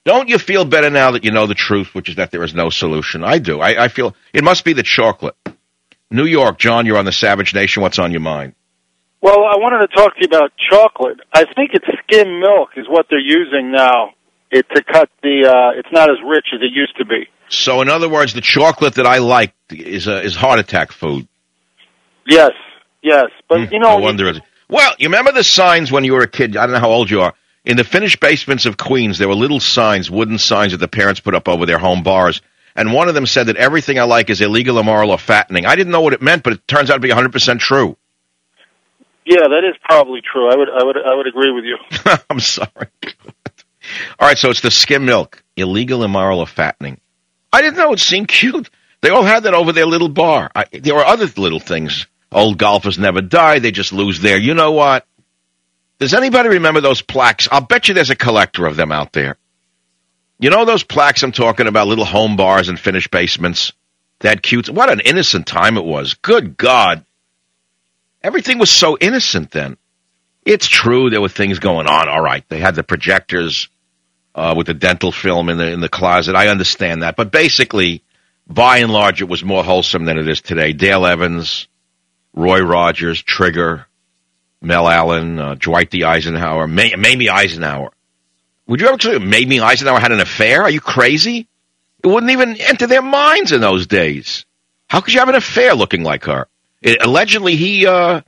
Don't you feel better now that you know the truth, which is that there is no solution? I do. I, I feel it must be the chocolate. New York, John, you're on the Savage Nation. What's on your mind? Well, I wanted to talk to you about chocolate. I think it's skim milk is what they're using now it, to cut the, uh, it's not as rich as it used to be. So, in other words, the chocolate that I like is uh, is heart attack food. Yes, yes. But, Mm, you know... I wonder if- well, you remember the signs when you were a kid? I don't know how old you are. In the finished basements of Queens, there were little signs, wooden signs that the parents put up over their home bars. And one of them said that everything I like is illegal, immoral, or fattening. I didn't know what it meant, but it turns out to be one hundred percent true. Yeah, that is probably true. I would, I would, I would agree with you. I'm sorry. All right, so it's the skim milk, illegal, immoral, or fattening. I didn't know. It seemed cute. They all had that over their little bar. I, there were other little things. Old golfers never die. They just lose their, you know what? Does anybody remember those plaques? I'll bet you there's a collector of them out there. You know those plaques I'm talking about, little home bars and finished basements? That cute. What an innocent time it was. Good God. Everything was so innocent then. It's true there were things going on. All right, they had the projectors uh, with the dental film in the in the closet. I understand that. But basically, by and large, it was more wholesome than it is today. Dale Evans, Roy Rogers, Trigger, Mel Allen, uh, Dwight D. Eisenhower, May- Mamie Eisenhower. Would you ever say Mamie Eisenhower had an affair? Are you crazy? It wouldn't even enter their minds in those days. How could you have an affair looking like her? It, allegedly, he, uh,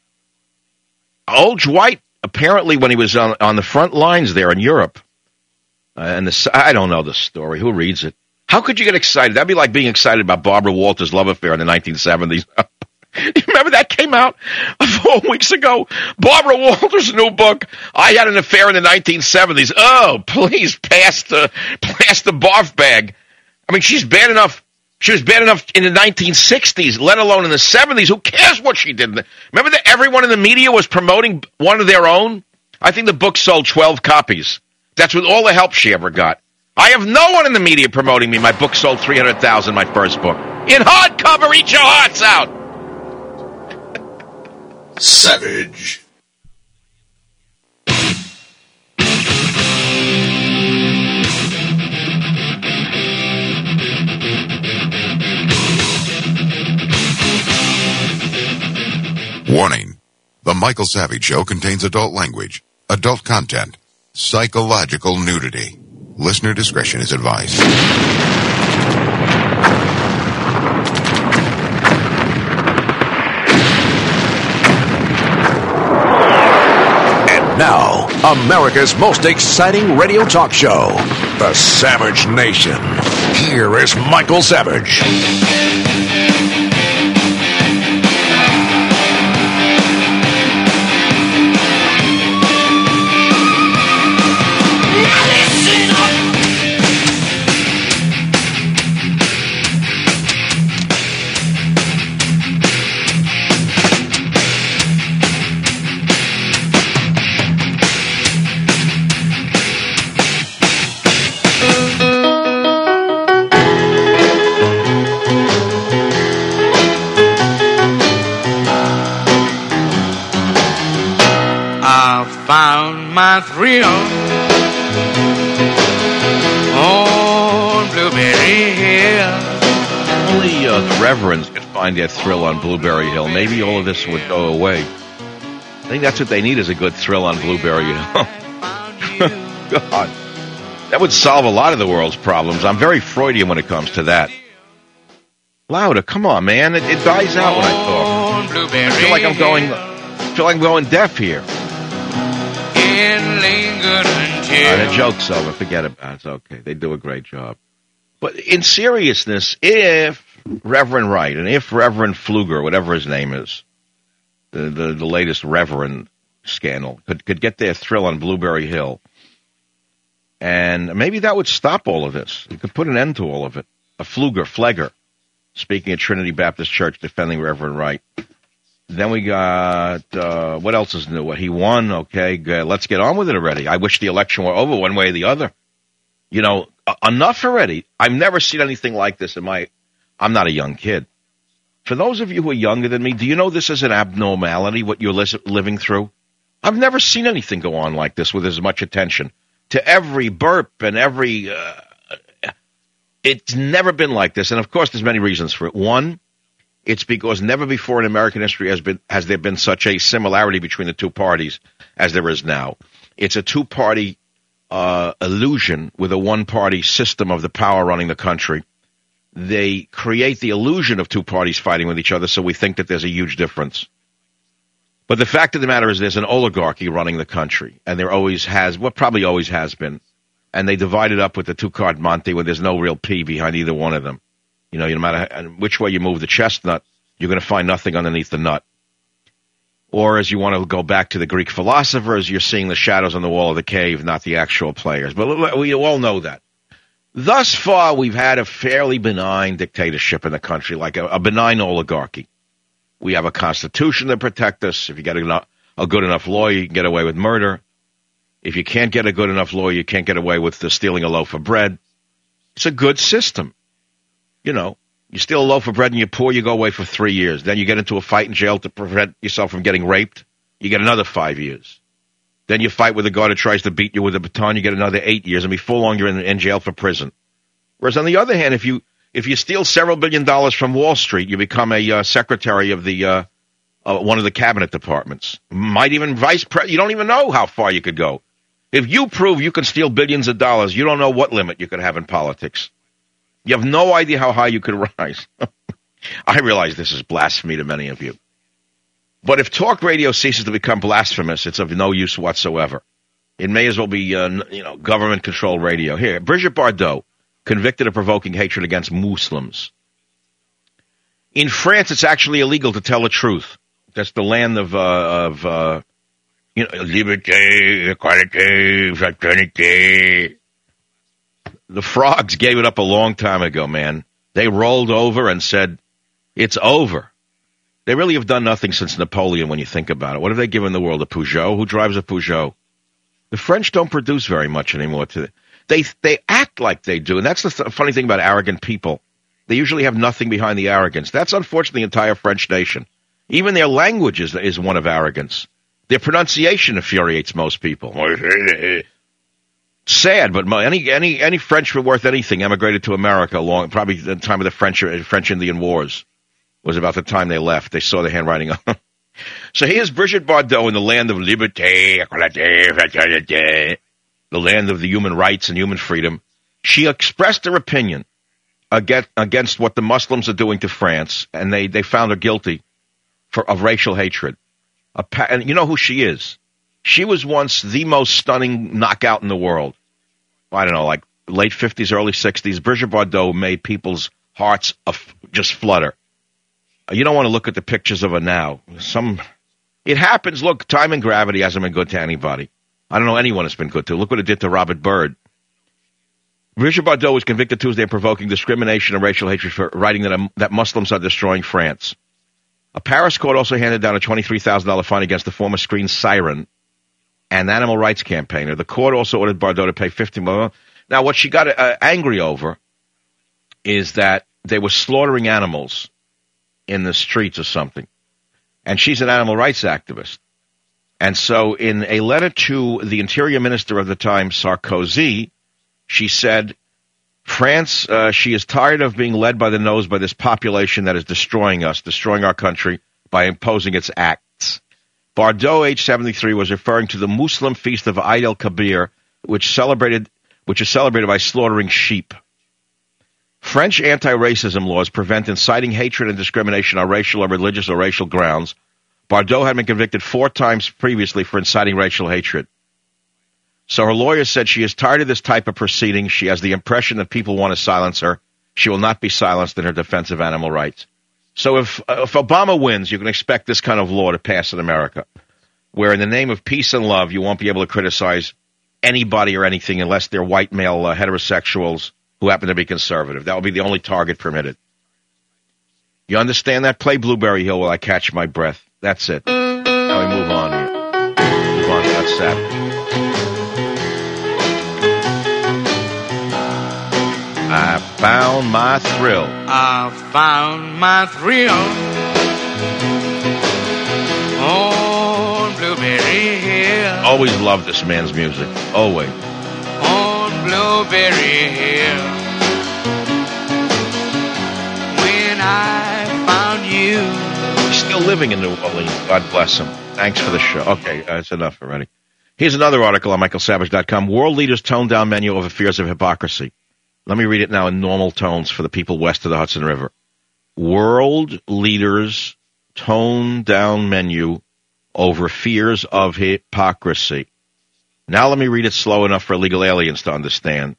old Dwight, apparently when he was on, on the front lines there in Europe, uh, and the, I don't know the story. Who reads it? How could you get excited? That'd be like being excited about Barbara Walters' love affair in the nineteen seventies. You remember that came out four weeks ago? Barbara Walters' new book, I Had an Affair in the nineteen seventies. Oh, please pass the pass the barf bag. I mean, she's bad enough. She was bad enough in the nineteen sixties, let alone in the seventies. Who cares what she did? Remember that everyone in the media was promoting one of their own? I think the book sold twelve copies. That's with all the help she ever got. I have no one in the media promoting me. My book sold three hundred thousand, my first book. In hardcover, eat your hearts out. Savage. Warning. The Michael Savage Show contains adult language, adult content, psychological nudity. Listener discretion is advised. Now, America's most exciting radio talk show, The Savage Nation. Here is Michael Savage. Found my thrill on Blueberry Hill. Only uh, the reverends could find their thrill on Blueberry Hill. Maybe all of this would go away. I think that's what they need is a good thrill on Blueberry Hill. God. That would solve a lot of the world's problems. I'm very Freudian when it comes to that. Louder, come on, man. It, it dies out when I talk. I feel like I'm going, I feel like I'm going deaf here. Uh, the joke's over. Forget about it. It's okay. They do a great job. But in seriousness, if Reverend Wright and if Reverend Pfluger, whatever his name is, the, the, the latest Reverend scandal, could, could get their thrill on Blueberry Hill, and maybe that would stop all of this. It could put an end to all of it. A Pfluger, Flegger, speaking at Trinity Baptist Church, defending Reverend Wright. Then we got, uh, what else is new? What, he won, okay, good. Let's get on with it already. I wish the election were over one way or the other. You know, uh, enough already. I've never seen anything like this in my, I'm not a young kid. For those of you who are younger than me, do you know this is an abnormality, what you're li- living through? I've never seen anything go on like this with as much attention. to every burp and every... Uh, it's never been like this. And, of course, there's many reasons for it. One, it's because never before in American history has been has there been such a similarity between the two parties as there is now. It's a two-party uh, illusion with a one-party system of the power running the country. They create the illusion of two parties fighting with each other, so we think that there's a huge difference. But the fact of the matter is there's an oligarchy running the country, and there always has, well, probably always has been. And they divide it up with the two-card Monte where there's no real P behind either one of them. You know, no matter which way you move the chestnut, you're going to find nothing underneath the nut. Or as you want to go back to the Greek philosophers, you're seeing the shadows on the wall of the cave, not the actual players. But we all know that. Thus far, we've had a fairly benign dictatorship in the country, like a, a benign oligarchy. We have a constitution to protect us. If you get a, a good enough lawyer, you can get away with murder. If you can't get a good enough lawyer, you can't get away with the stealing a loaf of bread. It's a good system. You know, you steal a loaf of bread and you're poor, you go away for three years. Then you get into a fight in jail to prevent yourself from getting raped. You get another five years. Then you fight with a guy that tries to beat you with a baton. You get another eight years. And before long, you're in, in jail for prison. Whereas on the other hand, if you if you steal several billion dollars from Wall Street, you become a uh, secretary of the uh, uh, one of the cabinet departments. Might even vice president. You don't even know how far you could go. If you prove you can steal billions of dollars, you don't know what limit you could have in politics. You have no idea how high you could rise. I realize this is blasphemy to many of you. But if talk radio ceases to become blasphemous, it's of no use whatsoever. It may as well be, uh, you know, government-controlled radio. Here, Brigitte Bardot, convicted of provoking hatred against Muslims. In France, it's actually illegal to tell the truth. That's the land of, uh, of uh, you know, liberté, equality, fraternité. The frogs gave it up a long time ago, man. They rolled over and said, it's over. They really have done nothing since Napoleon when you think about it. What have they given the world? A Peugeot? Who drives a Peugeot? The French don't produce very much anymore. To They they act like they do, and that's the th- funny thing about arrogant people. They usually have nothing behind the arrogance. That's unfortunately the entire French nation. Even their language is, is one of arrogance. Their pronunciation infuriates most people. Sad, but any any any Frenchman worth anything emigrated to America long, probably the time of the French French Indian Wars was about the time they left. They saw the handwriting on them. So here's Brigitte Bardot in the land of liberté, the land of the human rights and human freedom. She expressed her opinion against, against what the Muslims are doing to France, and they, they found her guilty for of racial hatred. A, and you know who she is? She was once the most stunning knockout in the world. I don't know, like late fifties, early sixties. Brigitte Bardot made people's hearts af- just flutter. You don't want to look at the pictures of her now. Some, it happens. Look, time and gravity hasn't been good to anybody. I don't know anyone it's been good to. Look what it did to Robert Byrd. Brigitte Bardot was convicted Tuesday of provoking discrimination and racial hatred for writing that, um, that Muslims are destroying France. A Paris court also handed down a twenty-three thousand dollars fine against the former screen siren and animal rights campaigner. The court also ordered Bardot to pay fifty million dollars. Now, what she got uh, angry over is that they were slaughtering animals in the streets or something. And she's an animal rights activist. And so in a letter to the interior minister of the time, Sarkozy, she said, France, uh, she is tired of being led by the nose by this population that is destroying us, destroying our country by imposing its acts. Bardot, age seventy-three, was referring to the Muslim feast of Eid el-Kabir, which celebrated, which is celebrated by slaughtering sheep. French anti-racism laws prevent inciting hatred and discrimination on racial or religious or racial grounds. Bardot had been convicted four times previously for inciting racial hatred. So her lawyer said she is tired of this type of proceeding. She has the impression that people want to silence her. She will not be silenced in her defense of animal rights. So if, uh, if Obama wins, you can expect this kind of law to pass in America, where in the name of peace and love, you won't be able to criticize anybody or anything unless they're white male uh, heterosexuals who happen to be conservative. That will be the only target permitted. You understand that? Play Blueberry Hill while I catch my breath. That's it. Now we move on here. Move on to that Saturday. I found my thrill. I found my thrill on Blueberry Hill. Always loved this man's music. Always. Blueberry Hill. When I found you. He's still living in New Orleans. God bless him. Thanks for the show. Okay, that's enough already. Here's another article on Michael Savage dot com. World leaders tone down menu over fears of hypocrisy. Let me read it now in normal tones for the people west of the Hudson River. World leaders tone down menu over fears of hypocrisy. Now let me read it slow enough for illegal aliens to understand.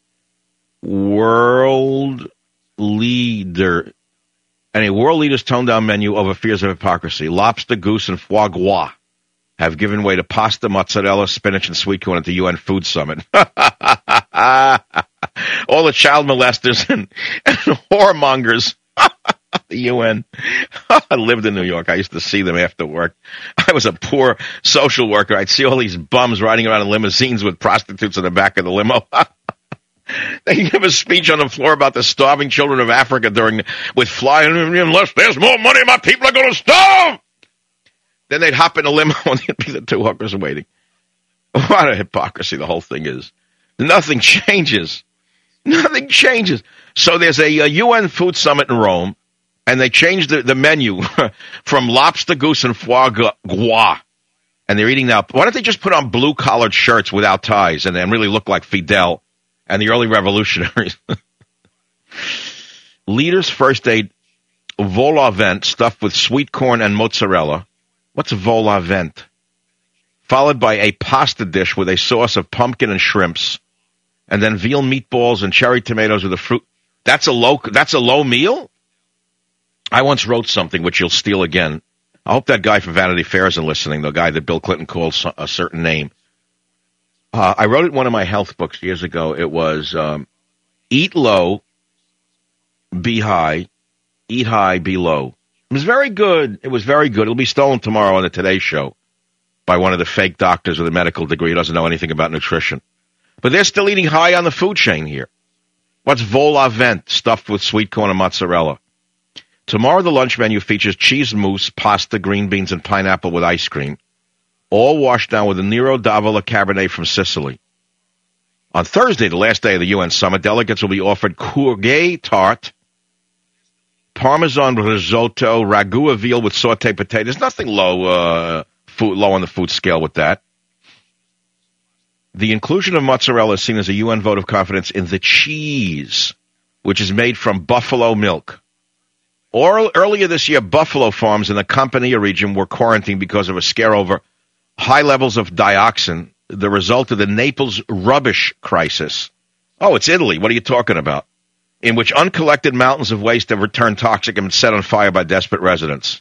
World leader. Any world leaders tone down menu over fears of hypocrisy. Lobster, goose, and foie gras have given way to pasta, mozzarella, spinach, and sweet corn at the U N Food Summit. All the child molesters and, and whoremongers. The U N. I lived in New York. I used to see them after work. I was a poor social worker. I'd see all these bums riding around in limousines with prostitutes in the back of the limo. They give a speech on the floor about the starving children of Africa during with flying. Unless there's more money, my people are going to starve. Then they'd hop in a limo and there'd be the two hookers waiting. What a hypocrisy the whole thing is. Nothing changes. Nothing changes. So there's a, a U N Food Summit in Rome, and they changed the, the menu from lobster, goose, and foie gras. And they're eating now. Why don't they just put on blue-collared shirts without ties and then really look like Fidel and the early revolutionaries? Leaders first ate vol au vent stuffed with sweet corn and mozzarella. What's vol au vent? Followed by a pasta dish with a sauce of pumpkin and shrimps, and then veal meatballs and cherry tomatoes with a fruit. That's a low. That's a low meal. I once wrote something which you'll steal again. I hope that guy from Vanity Fair isn't listening. The guy that Bill Clinton called a certain name. Uh, I wrote it in one of my health books years ago. It was um, eat low, be high, eat high, be low. It was very good. It was very good. It'll be stolen tomorrow on the Today Show by one of the fake doctors with a medical degree who doesn't know anything about nutrition. But they're still eating high on the food chain here. What's vol au vent, stuffed with sweet corn and mozzarella? Tomorrow the lunch menu features cheese mousse, pasta, green beans, and pineapple with ice cream, all washed down with a Nero d'Avola Cabernet from Sicily. On Thursday, the last day of the U N Summit, delegates will be offered courgette tart, Parmesan risotto, ragu of veal with sauteed potatoes. There's nothing low, uh, food, low on the food scale with that. The inclusion of mozzarella is seen as a U N vote of confidence in the cheese, which is made from buffalo milk. Or, earlier this year, buffalo farms in the Campania region were quarantined because of a scare over high levels of dioxin, the result of the Naples rubbish crisis. Oh, it's Italy. What are you talking about? In which uncollected mountains of waste have returned toxic and been set on fire by desperate residents.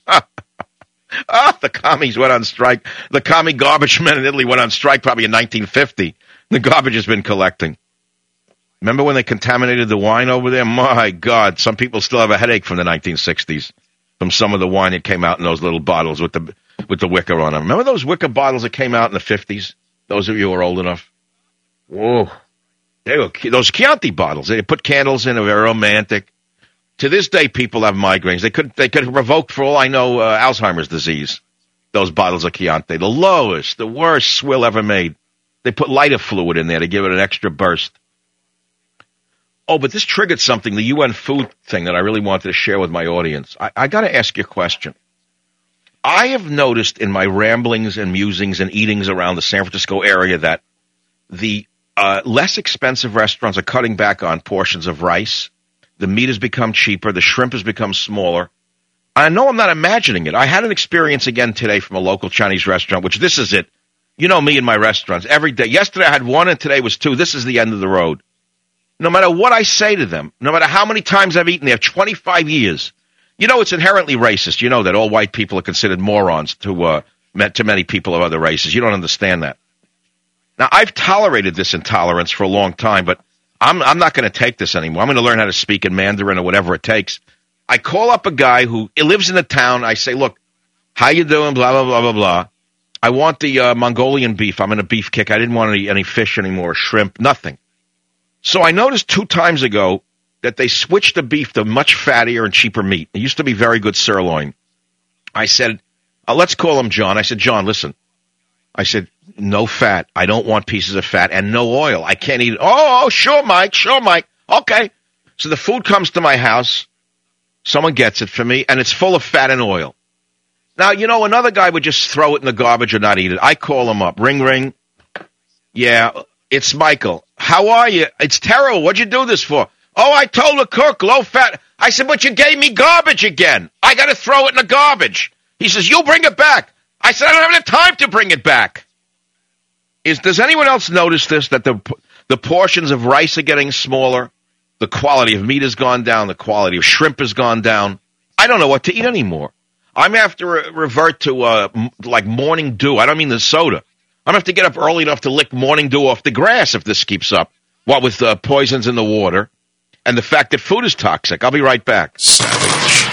Ah, the commies went on strike. The commie garbage men in Italy went on strike probably in nineteen fifty. The garbage has been collecting. Remember when they contaminated the wine over there? My God, some people still have a headache from the nineteen sixties, from some of the wine that came out in those little bottles with the with the wicker on them. Remember those wicker bottles that came out in the fifties? Those of you who are old enough. Whoa. They were, those Chianti bottles, they put candles in, they were very romantic. To this day, people have migraines. They could they could revoke, for all I know, uh, Alzheimer's disease, those bottles of Chianti. The lowest, the worst swill ever made. They put lighter fluid in there to give it an extra burst. Oh, but this triggered something, the U N food thing that I really wanted to share with my audience. I, I got to ask you a question. I have noticed in my ramblings and musings and eatings around the San Francisco area that the uh, less expensive restaurants are cutting back on portions of rice. The meat has become cheaper. The shrimp has become smaller. I know I'm not imagining it. I had an experience again today from a local Chinese restaurant, which this is it. You know me and my restaurants. Every day. Yesterday I had one and today was two. This is the end of the road. No matter what I say to them, no matter how many times I've eaten there, twenty-five years, you know it's inherently racist. You know that all white people are considered morons to uh, to many people of other races. You don't understand that. Now, I've tolerated this intolerance for a long time, but I'm, I'm not going to take this anymore. I'm going to learn how to speak in Mandarin or whatever it takes. I call up a guy who lives in the town. I say, look, how you doing? Blah, blah, blah, blah, blah. I want the uh, Mongolian beef. I'm in a beef kick. I didn't want any, any fish anymore, shrimp, nothing. So I noticed two times ago that they switched the beef to much fattier and cheaper meat. It used to be very good sirloin. I said, uh, let's call him John. I said, John, listen. I said, no fat. I don't want pieces of fat and no oil. I can't eat it. Oh, oh, sure, Mike. Sure, Mike. Okay. So the food comes to my house. Someone gets it for me, and it's full of fat and oil. Now, you know, another guy would just throw it in the garbage or not eat it. I call him up. Ring, ring. Yeah, it's Michael. How are you? It's terrible. What'd you do this for? Oh, I told the cook, low fat. I said, but you gave me garbage again. I got to throw it in the garbage. He says, you bring it back. I said, I don't have enough time to bring it back. Is Does anyone else notice this, that the the portions of rice are getting smaller? The quality of meat has gone down. The quality of shrimp has gone down. I don't know what to eat anymore. I'm going to have to re- revert to, uh, m- like, morning dew. I don't mean the soda. I'm going to have to get up early enough to lick morning dew off the grass if this keeps up. What with uh, poisons in the water and the fact that food is toxic. I'll be right back. Savage.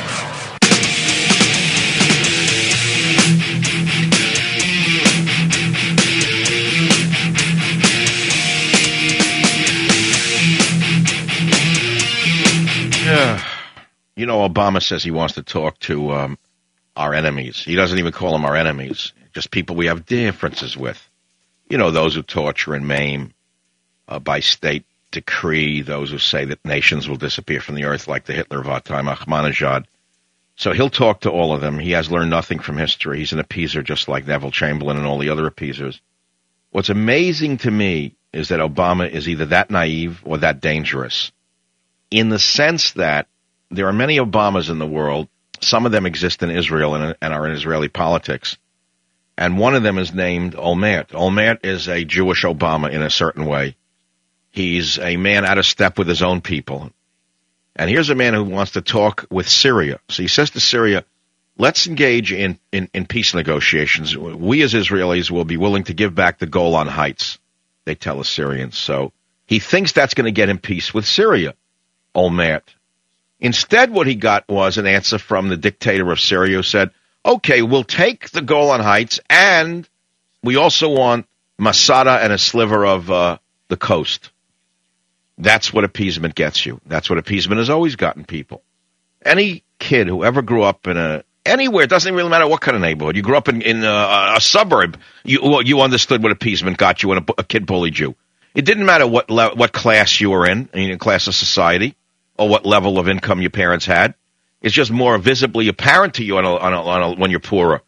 Yeah. You know, Obama says he wants to talk to um, our enemies. He doesn't even call them our enemies, just people we have differences with. You know, those who torture and maim uh, by state decree, those who say that nations will disappear from the earth like the Hitler of our time, Ahmadinejad. So he'll talk to all of them. He has learned nothing from history. He's an appeaser just like Neville Chamberlain and all the other appeasers. What's amazing to me is that Obama is either that naive or that dangerous, in the sense that there are many Obamas in the world. Some of them exist in Israel and, and are in Israeli politics. And one of them is named Olmert. Olmert is a Jewish Obama in a certain way. He's a man out of step with his own people. And here's a man who wants to talk with Syria. So he says to Syria, let's engage in, in, in peace negotiations. We as Israelis will be willing to give back the Golan Heights, they tell the Syrians. So he thinks that's going to get him peace with Syria, Olmert. Instead, what he got was an answer from the dictator of Syria who said, okay, we'll take the Golan Heights, and we also want Masada and a sliver of uh, the coast. That's what appeasement gets you. That's what appeasement has always gotten people. Any kid who ever grew up in a anywhere, it doesn't really matter what kind of neighborhood. You grew up in, in a, a suburb, you you understood what appeasement got you when a, a kid bullied you. It didn't matter what le- what class you were in, I mean, in class of society, or what level of income your parents had. It's just more visibly apparent to you on a, on a, on a, when you're poorer.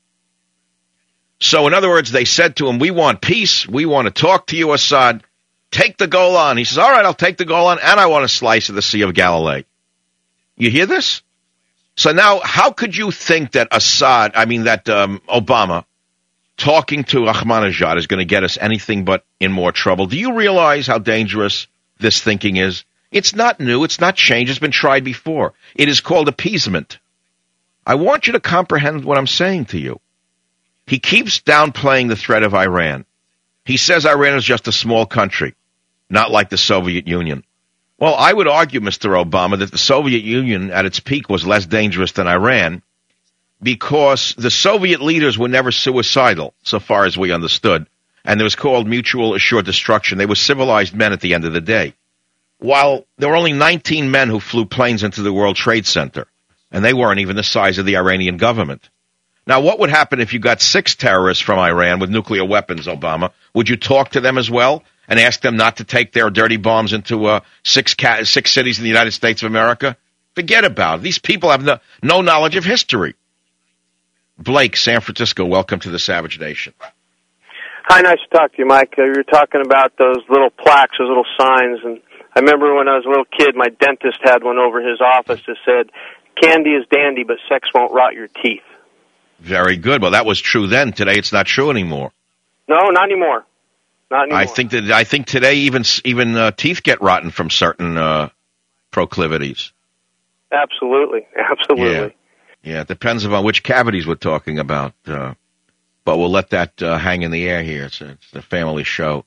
So, in other words, they said to him, we want peace. We want to talk to you, Assad. Take the Golan. He says, all right, I'll take the Golan, and I want a slice of the Sea of Galilee. You hear this? So now, how could you think that Assad, I mean that um, Obama, talking to Ahmadinejad is going to get us anything but in more trouble? Do you realize how dangerous this thinking is? It's not new. It's not changed. It's been tried before. It is called appeasement. I want you to comprehend what I'm saying to you. He keeps downplaying the threat of Iran. He says Iran is just a small country, not like the Soviet Union. Well, I would argue, Mister Obama, that the Soviet Union at its peak was less dangerous than Iran because the Soviet leaders were never suicidal, so far as we understood, and it was called mutual assured destruction. They were civilized men at the end of the day. While there were only nineteen men who flew planes into the World Trade Center, and they weren't even the size of the Iranian government. Now, what would happen if you got six terrorists from Iran with nuclear weapons, Obama? Would you talk to them as well and ask them not to take their dirty bombs into uh, six ca- six cities in the United States of America? Forget about it. These people have no, no knowledge of history. Blake, San Francisco, welcome to the Savage Nation. Hi, nice to talk to you, Mike. Uh, you were talking about those little plaques, those little signs, and I remember when I was a little kid, my dentist had one over his office that said, candy is dandy, but sex won't rot your teeth. Very good. Well, that was true then. Today it's not true anymore. No, not anymore. Not anymore. I think that I think today even even uh, teeth get rotten from certain uh, proclivities. Absolutely, absolutely. Yeah. yeah, it depends on which cavities we're talking about. Uh, but we'll let that uh, hang in the air here. It's a, it's a family show.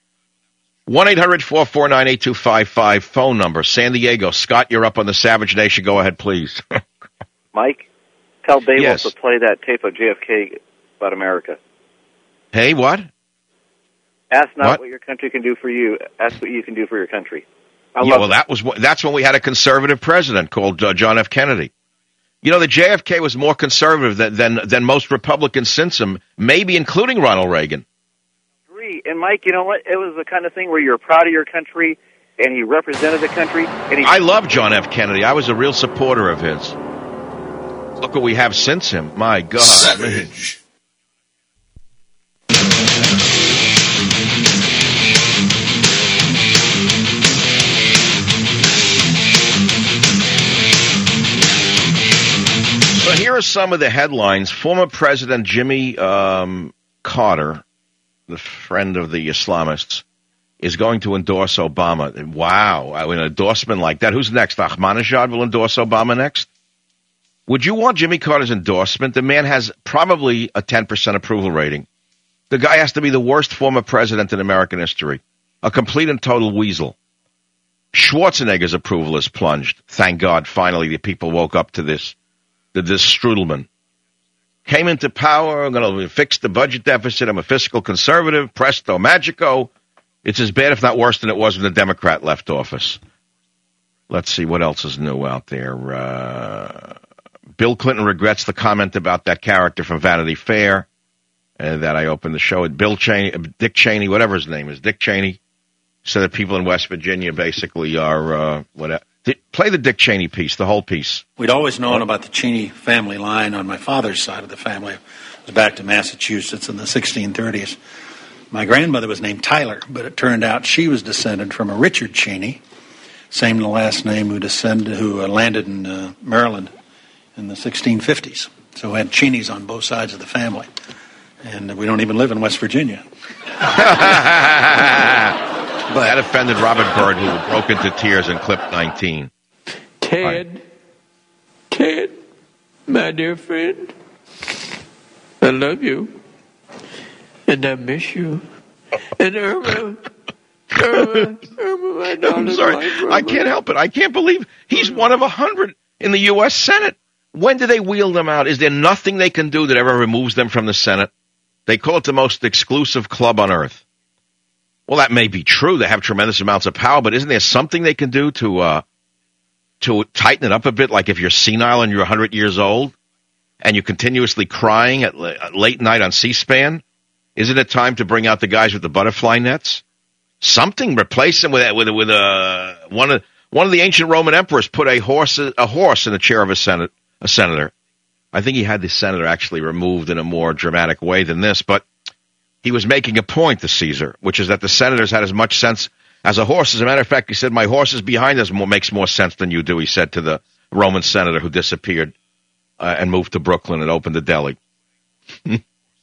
one eight hundred four four nine eight two five five phone number. San Diego. Scott, you're up on the Savage Nation. Go ahead, please. Mike? Tell Babel yes. to play that tape of J F K about America. Hey, what? Ask not what? what your country can do for you. Ask what you can do for your country. I yeah, love well, that was that's when we had a conservative president called uh, John F. Kennedy. You know, the J F K was more conservative than, than, than most Republicans since him, maybe including Ronald Reagan. Agree. And, Mike, you know what? It was the kind of thing where you're proud of your country, and he represented the country. And he- I love John F. Kennedy. I was a real supporter of his. Look what we have since him. My God. Savage. So here are some of the headlines. Former President Jimmy um, Carter, the friend of the Islamists, is going to endorse Obama. Wow, an endorsement like that. Who's next? Ahmadinejad will endorse Obama next? Would you want Jimmy Carter's endorsement? The man has probably a ten percent approval rating. The guy has to be the worst former president in American history. A complete and total weasel. Schwarzenegger's approval is plunged. Thank God, finally, the people woke up to this. The, this Strudelman came into power. I'm going to fix the budget deficit. I'm a fiscal conservative. Presto magico. It's as bad, if not worse, than it was when the Democrat left office. Let's see what else is new out there. Uh, Bill Clinton regrets the comment about that character from Vanity Fair uh, that I opened the show at. Bill Cheney, Dick Cheney, whatever his name is, Dick Cheney, said that people in West Virginia basically are uh, whatever. Play the Dick Cheney piece, the whole piece. We'd always known about the Cheney family line on my father's side of the family. It was back to Massachusetts in the sixteen thirties. My grandmother was named Tyler, but it turned out she was descended from a Richard Cheney, same last name, who descended, who uh, landed in uh, Maryland in the sixteen fifties. So we had Cheneys on both sides of the family, and we don't even live in West Virginia. But that offended Robert Byrd, who broke into tears in clip nineteen. Ted, right. Ted, my dear friend, I love you, and I miss you. And Irma, Irma, Irma, my darling. I'm sorry, I can't help it. I can't believe he's one of a hundred in the U S Senate. When do they wheel them out? Is there nothing they can do that ever removes them from the Senate? They call it the most exclusive club on earth. Well, that may be true. They have tremendous amounts of power, but isn't there something they can do to uh, to tighten it up a bit? Like if you're senile and you're one hundred years old and you're continuously crying at late night on C-SPAN, isn't it time to bring out the guys with the butterfly nets? Something, replace them with with with a one of one of the ancient Roman emperors put a horse a horse in the chair of a senate a senator. I think he had the senator actually removed in a more dramatic way than this, but. He was making a point to Caesar, which is that the senators had as much sense as a horse. As a matter of fact, he said, my horse is behind us more, makes more sense than you do, he said to the Roman senator who disappeared uh, and moved to Brooklyn and opened a deli. uh,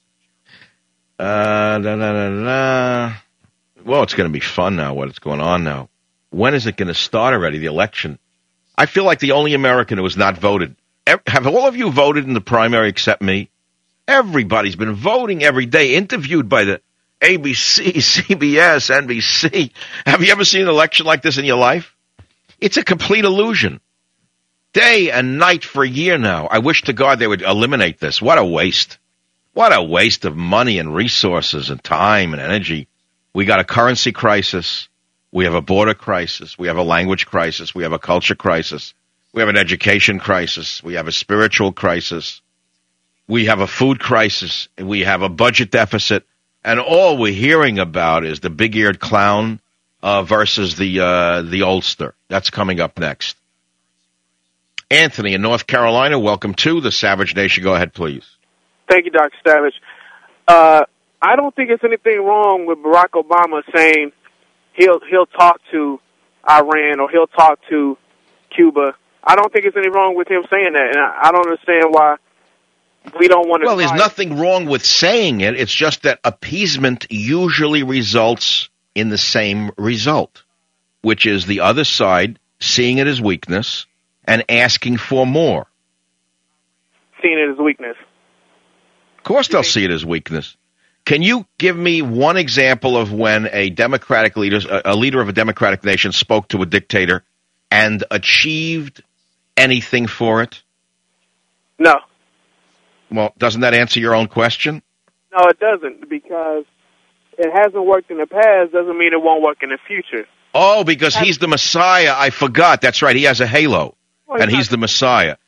da, da, da, da. Well, it's going to be fun now, what's going on now. When is it going to start already, the election? I feel like the only American who has not voted. Have all of you voted in the primary except me? Everybody's been voting every day, interviewed by the A B C, C B S, N B C. Have you ever seen an election like this in your life? It's a complete illusion. Day and night for a year now. I wish to God they would eliminate this. What a waste. What a waste of money and resources and time and energy. We got a currency crisis. We have a border crisis. We have a language crisis. We have a culture crisis. We have an education crisis. We have a spiritual crisis. We have a food crisis, and we have a budget deficit, and all we're hearing about is the big-eared clown uh, versus the uh, the oldster. That's coming up next. Anthony in North Carolina, welcome to the Savage Nation. Go ahead, please. Thank you, Doctor Savage. Uh, I don't think there's anything wrong with Barack Obama saying he'll he'll talk to Iran or he'll talk to Cuba. I don't think there's anything wrong with him saying that, and I, I don't understand why. We don't want to. Well, there's nothing wrong with saying it. It's just that appeasement usually results in the same result, which is the other side seeing it as weakness and asking for more. Seeing it as weakness. Of course they'll see it as weakness. Can you give me one example of when a democratic leader, a leader of a democratic nation spoke to a dictator and achieved anything for it? No. Well, doesn't that answer your own question? No, it doesn't, because it hasn't worked in the past doesn't mean it won't work in the future. Oh, because he's the Messiah. I forgot. That's right. He has a halo, well, and he's he's the Messiah.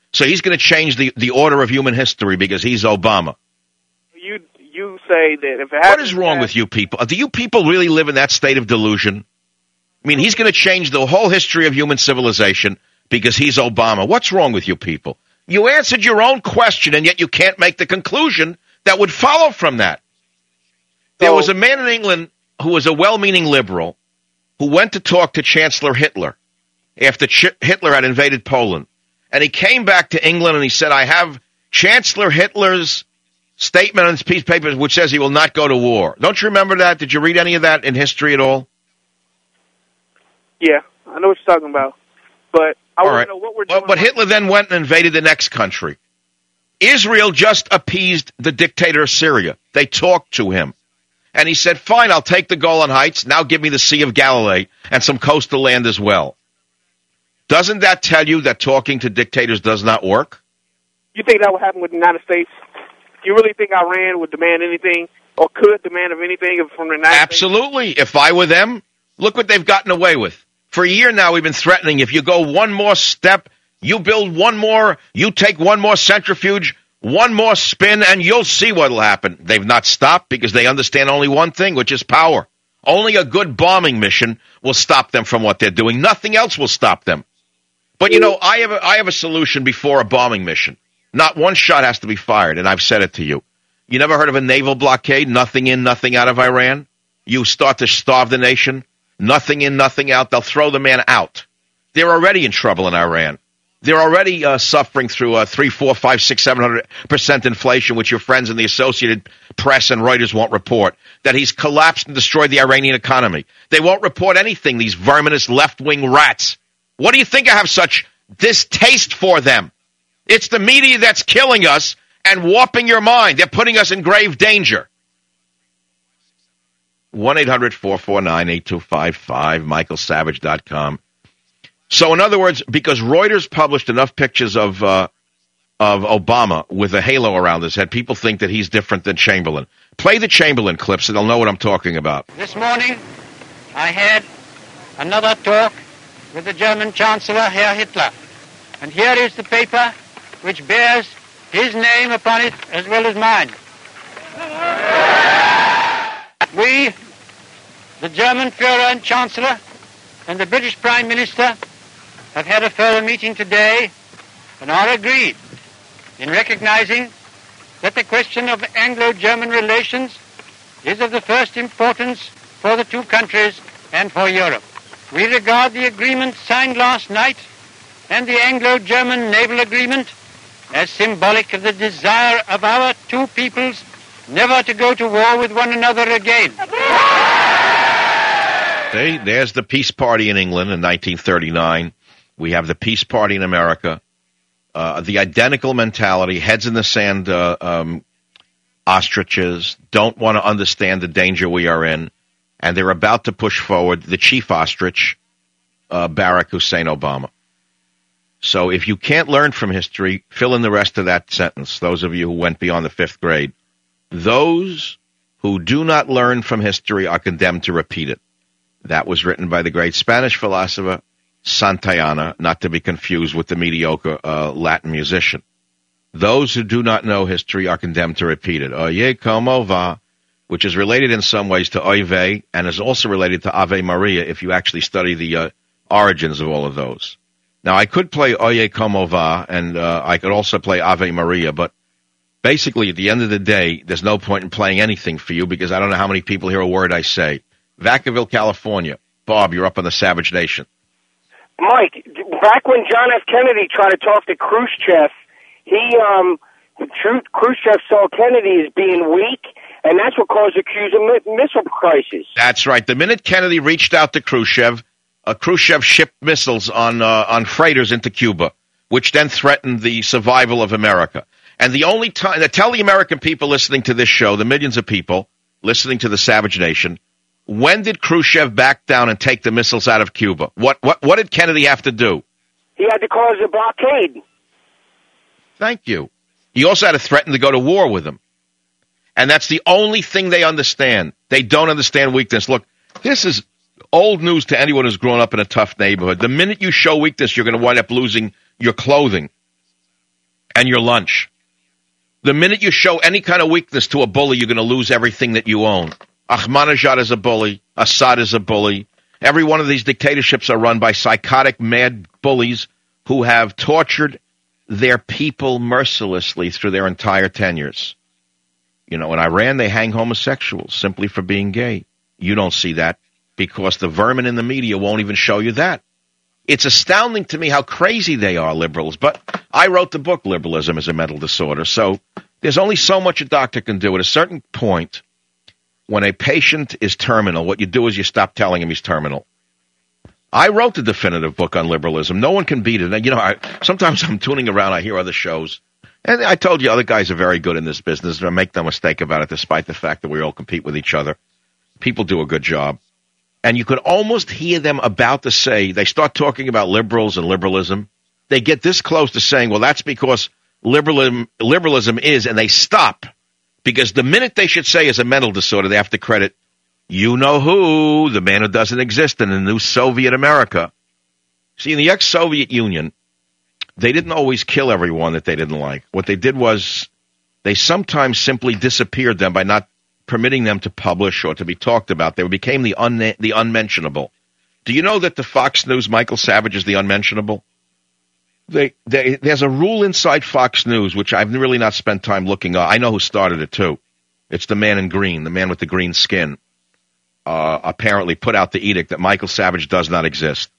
So he's going to change the, the order of human history because he's Obama. You you say that if it What is wrong with you people? Do you people really live in that state of delusion? I mean, he's going to change the whole history of human civilization because he's Obama. What's wrong with you people? You answered your own question, and yet you can't make the conclusion that would follow from that. There was a man in England who was a well-meaning liberal who went to talk to Chancellor Hitler after Ch- Hitler had invaded Poland. And he came back to England and he said, I have Chancellor Hitler's statement on his piece of paper which says he will not go to war. Don't you remember that? Did you read any of that in history at all? Yeah, I know what you're talking about. But I want right. to know what we're doing. But, but Hitler then went and invaded the next country. Israel just appeased the dictator of Syria. They talked to him. And he said, fine, I'll take the Golan Heights. Now give me the Sea of Galilee and some coastal land as well. Doesn't that tell you that talking to dictators does not work? You think that would happen with the United States? You really think Iran would demand anything or could demand of anything from the United States? Absolutely. If I were them, look what they've gotten away with. For a year now, we've been threatening if you go one more step, you build one more, you take one more centrifuge, one more spin, and you'll see what will happen. They've not stopped because they understand only one thing, which is power. Only a good bombing mission will stop them from what they're doing. Nothing else will stop them. But, you know, I have a, I have a solution before a bombing mission. Not one shot has to be fired, and I've said it to you. You never heard of a naval blockade? Nothing in, nothing out of Iran? You start to starve the nation? Nothing in, nothing out. They'll throw the man out. They're already in trouble in Iran. They're already uh, suffering through uh, three, four, five, six, seven hundred percent inflation, which your friends in the Associated Press and Reuters won't report. That he's collapsed and destroyed the Iranian economy. They won't report anything. These verminous left-wing rats. What do you think I have such distaste for them? It's the media that's killing us and warping your mind. They're putting us in grave danger. one eight hundred four four nine eight two five five, michael savage dot com. So, in other words, because Reuters published enough pictures of uh, of Obama with a halo around his head, people think that he's different than Chamberlain. Play the Chamberlain clip so they'll know what I'm talking about. This morning, I had another talk with the German Chancellor, Herr Hitler. And here is the paper which bears his name upon it as well as mine. We, the German Führer and Chancellor, and the British Prime Minister have had a further meeting today and are agreed in recognizing that the question of Anglo-German relations is of the first importance for the two countries and for Europe. We regard the agreement signed last night and the Anglo-German naval agreement as symbolic of the desire of our two peoples never to go to war with one another again. See, there's the Peace Party in England in nineteen thirty-nine. We have the Peace Party in America. Uh, the identical mentality, heads in the sand, uh, um, ostriches, don't want to understand the danger we are in. And they're about to push forward the chief ostrich, uh, Barack Hussein Obama. So if you can't learn from history, fill in the rest of that sentence, those of you who went beyond the fifth grade. Those who do not learn from history are condemned to repeat it. That was written by the great Spanish philosopher Santayana, not to be confused with the mediocre uh, Latin musician. Those who do not know history are condemned to repeat it. Oye, como va? Which is related in some ways to Oy vey, and is also related to Ave Maria if you actually study the uh, origins of all of those. Now, I could play Oye Como Va, and uh, I could also play Ave Maria, but basically, at the end of the day, there's no point in playing anything for you because I don't know how many people hear a word I say. Vacaville, California. Bob, you're up on the Savage Nation. Mike, back when John F. Kennedy tried to talk to Khrushchev, he, um, Khrushchev saw Kennedy as being weak, and that's what caused the Cuban Missile Crisis. That's right. The minute Kennedy reached out to Khrushchev, uh, Khrushchev shipped missiles on uh, on freighters into Cuba, which then threatened the survival of America. And the only time, now tell the American people listening to this show, the millions of people listening to the Savage Nation, when did Khrushchev back down and take the missiles out of Cuba? What what what did Kennedy have to do? He had to cause a blockade. Thank you. He also had to threaten to go to war with them. And that's the only thing they understand. They don't understand weakness. Look, this is old news to anyone who's grown up in a tough neighborhood. The minute you show weakness, you're going to wind up losing your clothing. and your lunch. The minute you show any kind of weakness to a bully, you're going to lose everything that you own. Ahmadinejad is a bully. Assad is a bully. Every one of these dictatorships are run by psychotic, mad bullies who have tortured their people mercilessly through their entire tenures. You know, in Iran, they hang homosexuals simply for being gay. You don't see that because the vermin in the media won't even show you that. It's astounding to me how crazy they are, liberals. But I wrote the book, Liberalism is a Mental Disorder. So there's only so much a doctor can do. At a certain point, when a patient is terminal, what you do is you stop telling him he's terminal. I wrote the definitive book on liberalism. No one can beat it. And, you know, I, sometimes I'm tuning around. I hear other shows. And I told you other guys are very good in this business. I make no mistake about it, despite the fact that we all compete with each other. People do a good job. And you could almost hear them about to say, they start talking about liberals and liberalism. They get this close to saying, well, that's because liberalism, liberalism is, and they stop. Because the minute they should say is a mental disorder, they have to credit, you know who, the man who doesn't exist in the new Soviet America. See, in the ex-Soviet Union, they didn't always kill everyone that they didn't like. What they did was they sometimes simply disappeared them by not permitting them to publish or to be talked about. They became the un- the unmentionable. Do you know that the Fox News Michael Savage is the unmentionable? They, they, there's a rule inside Fox News, which I've really not spent time looking at. I know who started it, too. It's the man in green, the man with the green skin, uh, apparently put out the edict that Michael Savage does not exist.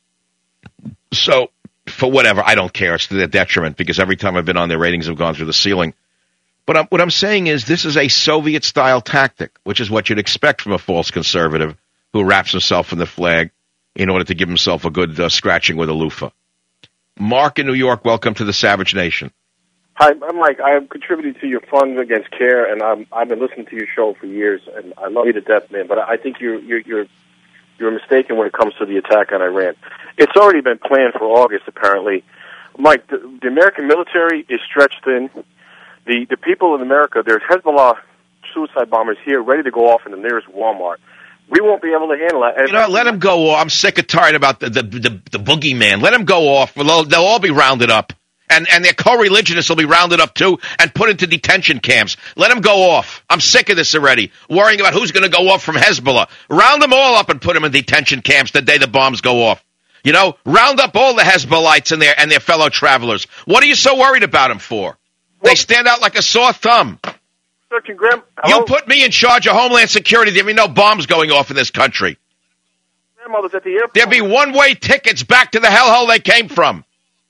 So, for whatever, I don't care. It's to their detriment because every time I've been on, their ratings have gone through the ceiling. But I'm, what I'm saying is this is a Soviet-style tactic, which is what you'd expect from a false conservative who wraps himself in the flag in order to give himself a good uh, scratching with a loofah. Mark in New York, welcome to the Savage Nation. Hi, I'm Mike. I have contributed to your fund against CARE, and I'm, I've been listening to your show for years, and I love you to death, man. But I think you're you're you're, you're mistaken when it comes to the attack on Iran. It's already been planned for August, apparently. Mike, the, the American military is stretched thin. The the people in America, there's Hezbollah suicide bombers here ready to go off in the nearest Walmart. We won't be able to handle that. You know, let them go off. I'm sick and tired about the the, the, the boogeyman. Let them go off. They'll, they'll all be rounded up. And and their co-religionists will be rounded up, too, and put into detention camps. Let them go off. I'm sick of this already, worrying about who's going to go off from Hezbollah. Round them all up and put them in detention camps the day the bombs go off. You know, round up all the Hezbollites and their, and their fellow travelers. What are you so worried about them for? They stand out like a sore thumb. Sir, Graham, you put me in charge of Homeland Security. There'd be no bombs going off in this country. Grandmother's at the airport. There'd be one-way tickets back to the hellhole they came from.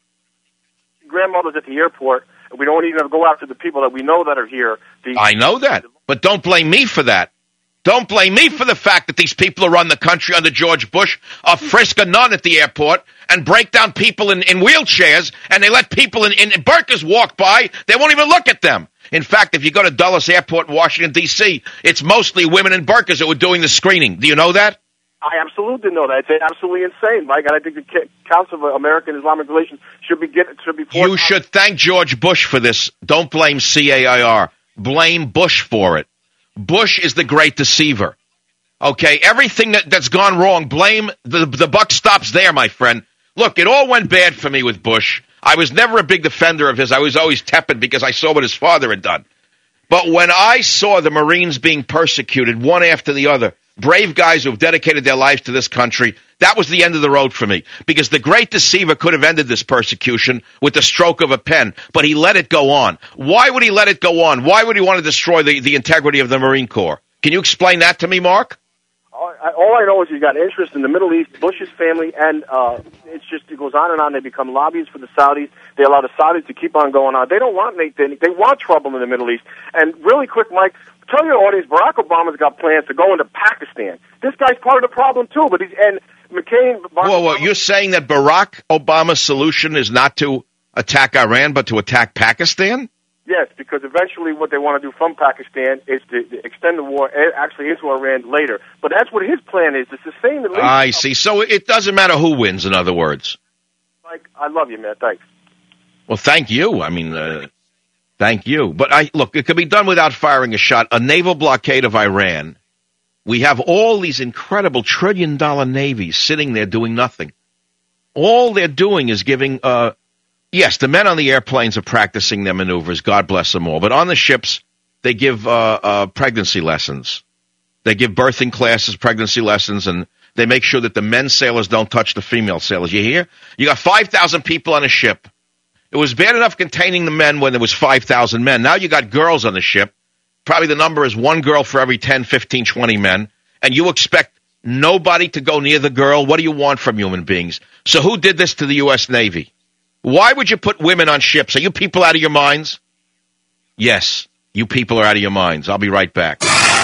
Grandmother's at the airport, and we don't even go after the people that we know that are here. The- I know that, but don't blame me for that. Don't blame me for the fact that these people who run the country under George Bush are frisk a nun at the airport and break down people in, in wheelchairs, and they let people in, in burqas walk by. They won't even look at them. In fact, if you go to Dulles Airport in Washington, D C, it's mostly women in burqas that were doing the screening. Do you know that? I absolutely know that. It's absolutely insane, Mike, and I think the Council of American Islamic Relations should be get, should be. You should thank George Bush for this. Don't blame C A I R. Blame Bush for it. Bush is the great deceiver. Okay, everything that, that's gone wrong, blame, the, the buck stops there, my friend. Look, it all went bad for me with Bush. I was never a big defender of his. I was always tepid because I saw what his father had done. But when I saw the Marines being persecuted one after the other, brave guys who have dedicated their lives to this country, that was the end of the road for me. Because the great deceiver could have ended this persecution with the stroke of a pen, but he let it go on. Why would he let it go on? Why would he want to destroy the, the integrity of the Marine Corps? Can you explain that to me, Mark? All I, all I know is he's got interest in the Middle East, Bush's family, and uh, it's just, it goes on and on. They become lobbyists for the Saudis. They allow the Saudis to keep on going on. They don't want anything. They want trouble in the Middle East. And really quick, Mike, tell your audience, Barack Obama's got plans to go into Pakistan. This guy's part of the problem, too. But he's, and McCain... Barack whoa, whoa, you're saying that Barack Obama's solution is not to attack Iran, but to attack Pakistan? Yes, because eventually what they want to do from Pakistan is to, to extend the war actually into Iran later. But that's what his plan is, to sustain the... I see. So it doesn't matter who wins, in other words. Mike, I love you, man. Thanks. Well, thank you. I mean... Uh, Thank you. But I look, it could be done without firing a shot. A naval blockade of Iran. We have all these incredible trillion-dollar navies sitting there doing nothing. All they're doing is giving uh, yes, the men on the airplanes are practicing their maneuvers. God bless them all. But on the ships, they give uh, uh, pregnancy lessons. They give birthing classes, pregnancy lessons, and they make sure that the men sailors don't touch the female sailors. You hear? You got five thousand people on a ship. It was bad enough containing the men when there was five thousand men. Now you got girls on the ship. Probably the number is one girl for every ten, fifteen, twenty men. And you expect nobody to go near the girl? What do you want from human beings? So who did this to the U S Navy? Why would you put women on ships? Are you people out of your minds? Yes, you people are out of your minds. I'll be right back.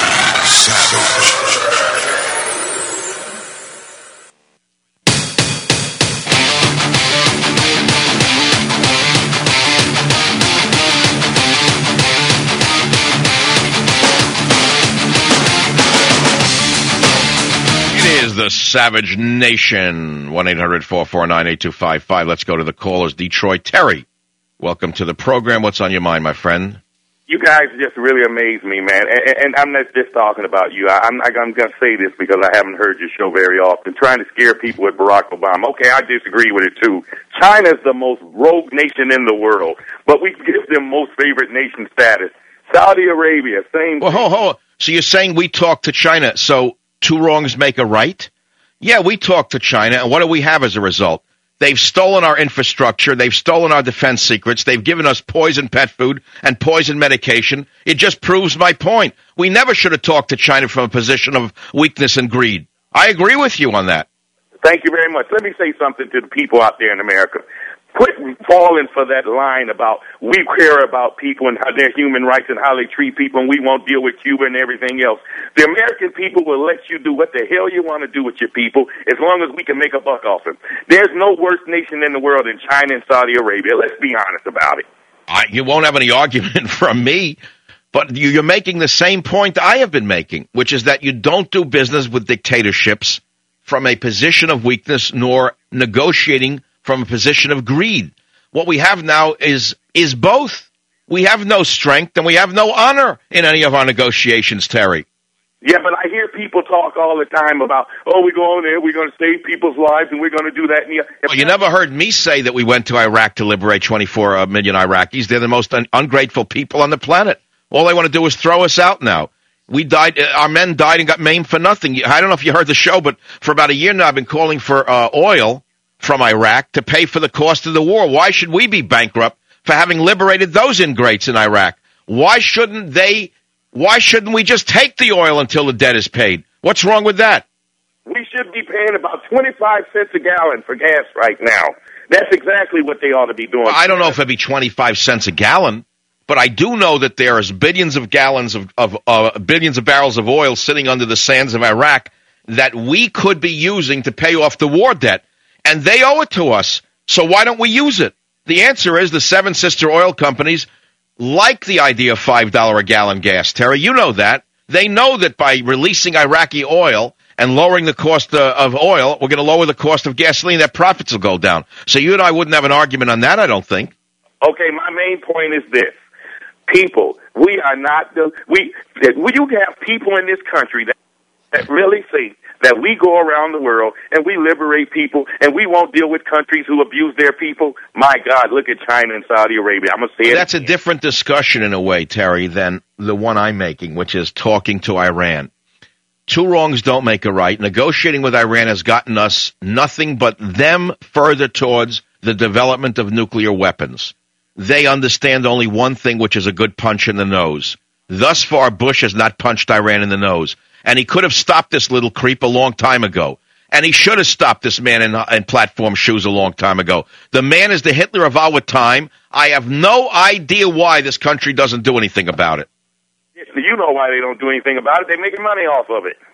The Savage Nation, one eight hundred four four nine eight two five five. Let's go to the callers. Detroit. Terry, welcome to the program. What's on your mind, my friend? You guys just really amaze me, man. And, and I'm not just talking about you. I, I'm, I'm going to say this because I haven't heard your show very often. Trying to scare people with Barack Obama. Okay, I disagree with it, too. China's the most rogue nation in the world, but we give them most favorite nation status. Saudi Arabia, same Well, hold, hold. So you're saying we talk to China, so two wrongs make a right? Yeah, we talk to China, and what do we have as a result? They've stolen our infrastructure. They've stolen our defense secrets. They've given us poison pet food and poison medication. It just proves my point. We never should have talked to China from a position of weakness and greed. I agree with you on that. Thank you very much. Let me say something to the people out there in America. Quit falling for that line about we care about people and how their human rights and how they treat people, and we won't deal with Cuba and everything else. The American people will let you do what the hell you want to do with your people as long as we can make a buck off them. There's no worse nation in the world than China and Saudi Arabia. Let's be honest about it. I, you won't have any argument from me, but you, you're making the same point I have been making, which is that you don't do business with dictatorships from a position of weakness nor negotiating from a position of greed. What we have now is is both. We have no strength and we have no honor in any of our negotiations, Terry. Yeah, but I hear people talk all the time about, oh, we go in there, we're going to save people's lives, and we're going to do that. And the, well, you never heard me say that we went to Iraq to liberate twenty-four million Iraqis. They're the most un- ungrateful people on the planet. All they want to do is throw us out now. We died. Our men died and got maimed for nothing. I don't know if you heard the show, but for about a year now, I've been calling for uh, oil from Iraq to pay for the cost of the war. Why should we be bankrupt for having liberated those ingrates in Iraq? Why shouldn't they, why shouldn't we just take the oil until the debt is paid? What's wrong with that? We should be paying about twenty-five cents a gallon for gas right now. That's exactly what they ought to be doing. Well, I don't know if it'd be twenty-five cents a gallon, but I do know that there is billions of gallons of, of uh, billions of barrels of oil sitting under the sands of Iraq that we could be using to pay off the war debt. And they owe it to us, so why don't we use it? The answer is the seven sister oil companies like the idea of five dollars a gallon gas, Terry. You know that. They know that by releasing Iraqi oil and lowering the cost uh, of oil, we're going to lower the cost of gasoline, that profits will go down. So you and I wouldn't have an argument on that, I don't think. Okay, my main point is this. People, we are not, the, we, you have people in this country that, that really think that we go around the world and we liberate people and we won't deal with countries who abuse their people. My God, look at China and Saudi Arabia. I'm going to say it. That's a different discussion in a way, Terry, than the one I'm making, which is talking to Iran. Two wrongs don't make a right. Negotiating with Iran has gotten us nothing but them further towards the development of nuclear weapons. They understand only one thing, which is a good punch in the nose. Thus far, Bush has not punched Iran in the nose. And he could have stopped this little creep a long time ago. And he should have stopped this man in, in platform shoes a long time ago. The man is the Hitler of our time. I have no idea why this country doesn't do anything about it. You know why they don't do anything about it. They're making money off of it.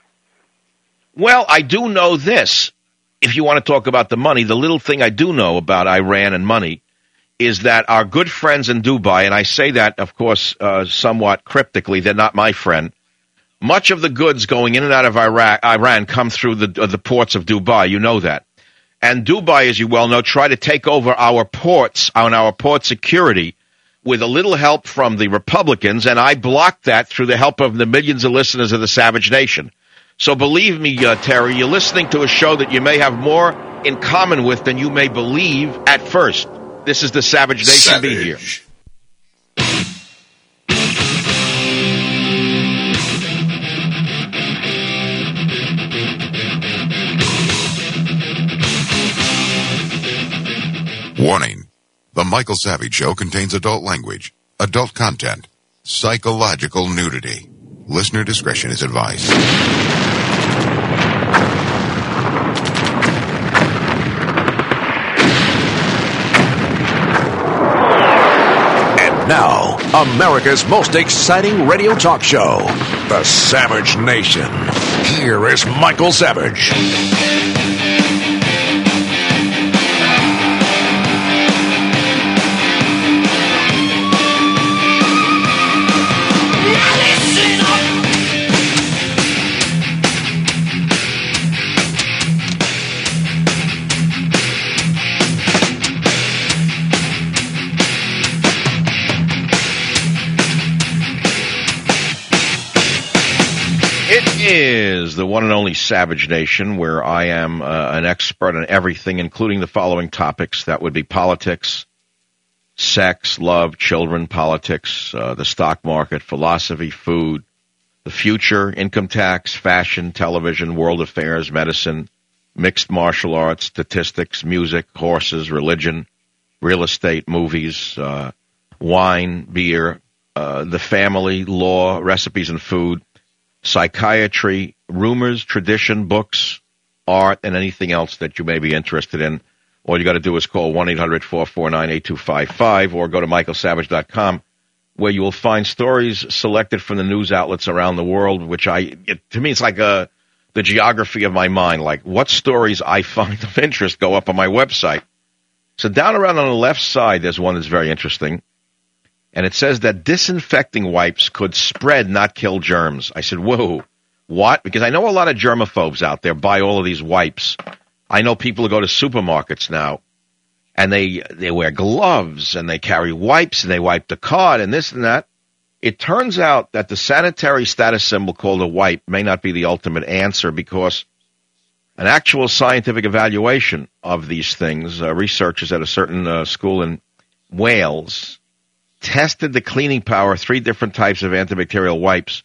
Well, I do know this. If you want to talk about the money, the little thing I do know about Iran and money is that our good friends in Dubai, and I say that, of course, uh, somewhat cryptically, they're not my friend. Much of the goods going in and out of Iraq, Iran come through the, uh, the ports of Dubai. You know that. And Dubai, as you well know, tried to take over our ports, on our port security, with a little help from the Republicans, and I blocked that through the help of the millions of listeners of the Savage Nation. So believe me, uh, Terry, you're listening to a show that you may have more in common with than you may believe at first. This is the Savage Nation. Savage. Be here. Warning. The Michael Savage Show contains adult language, adult content, psychological nudity. Listener discretion is advised. And now, America's most exciting radio talk show, The Savage Nation. Here is Michael Savage. Is the one and only Savage Nation, where I am uh, an expert on everything, including the following topics. That would be politics, sex, love, children, politics, uh, the stock market, philosophy, food, the future, income tax, fashion, television, world affairs, medicine, mixed martial arts, statistics, music, horses, religion, real estate, movies, uh, wine, beer, uh, the family, law, recipes and food, psychiatry, rumors, tradition, books, art, and anything else that you may be interested in. All you got to do is call one eight hundred four four nine eight two five five or go to michael savage dot com, where you will find stories selected from the news outlets around the world, which I, it, to me, it's like a, the geography of my mind. Like, what stories I find of interest go up on my website. So down around on the left side, there's one that's very interesting. And it says that disinfecting wipes could spread, not kill germs. I said, whoa, what? Because I know a lot of germaphobes out there buy all of these wipes. I know people who go to supermarkets now, and they they wear gloves, and they carry wipes, and they wipe the cart, and this and that. It turns out that the sanitary status symbol called a wipe may not be the ultimate answer, because an actual scientific evaluation of these things, uh, researchers at a certain uh, school in Wales tested the cleaning power of three different types of antibacterial wipes.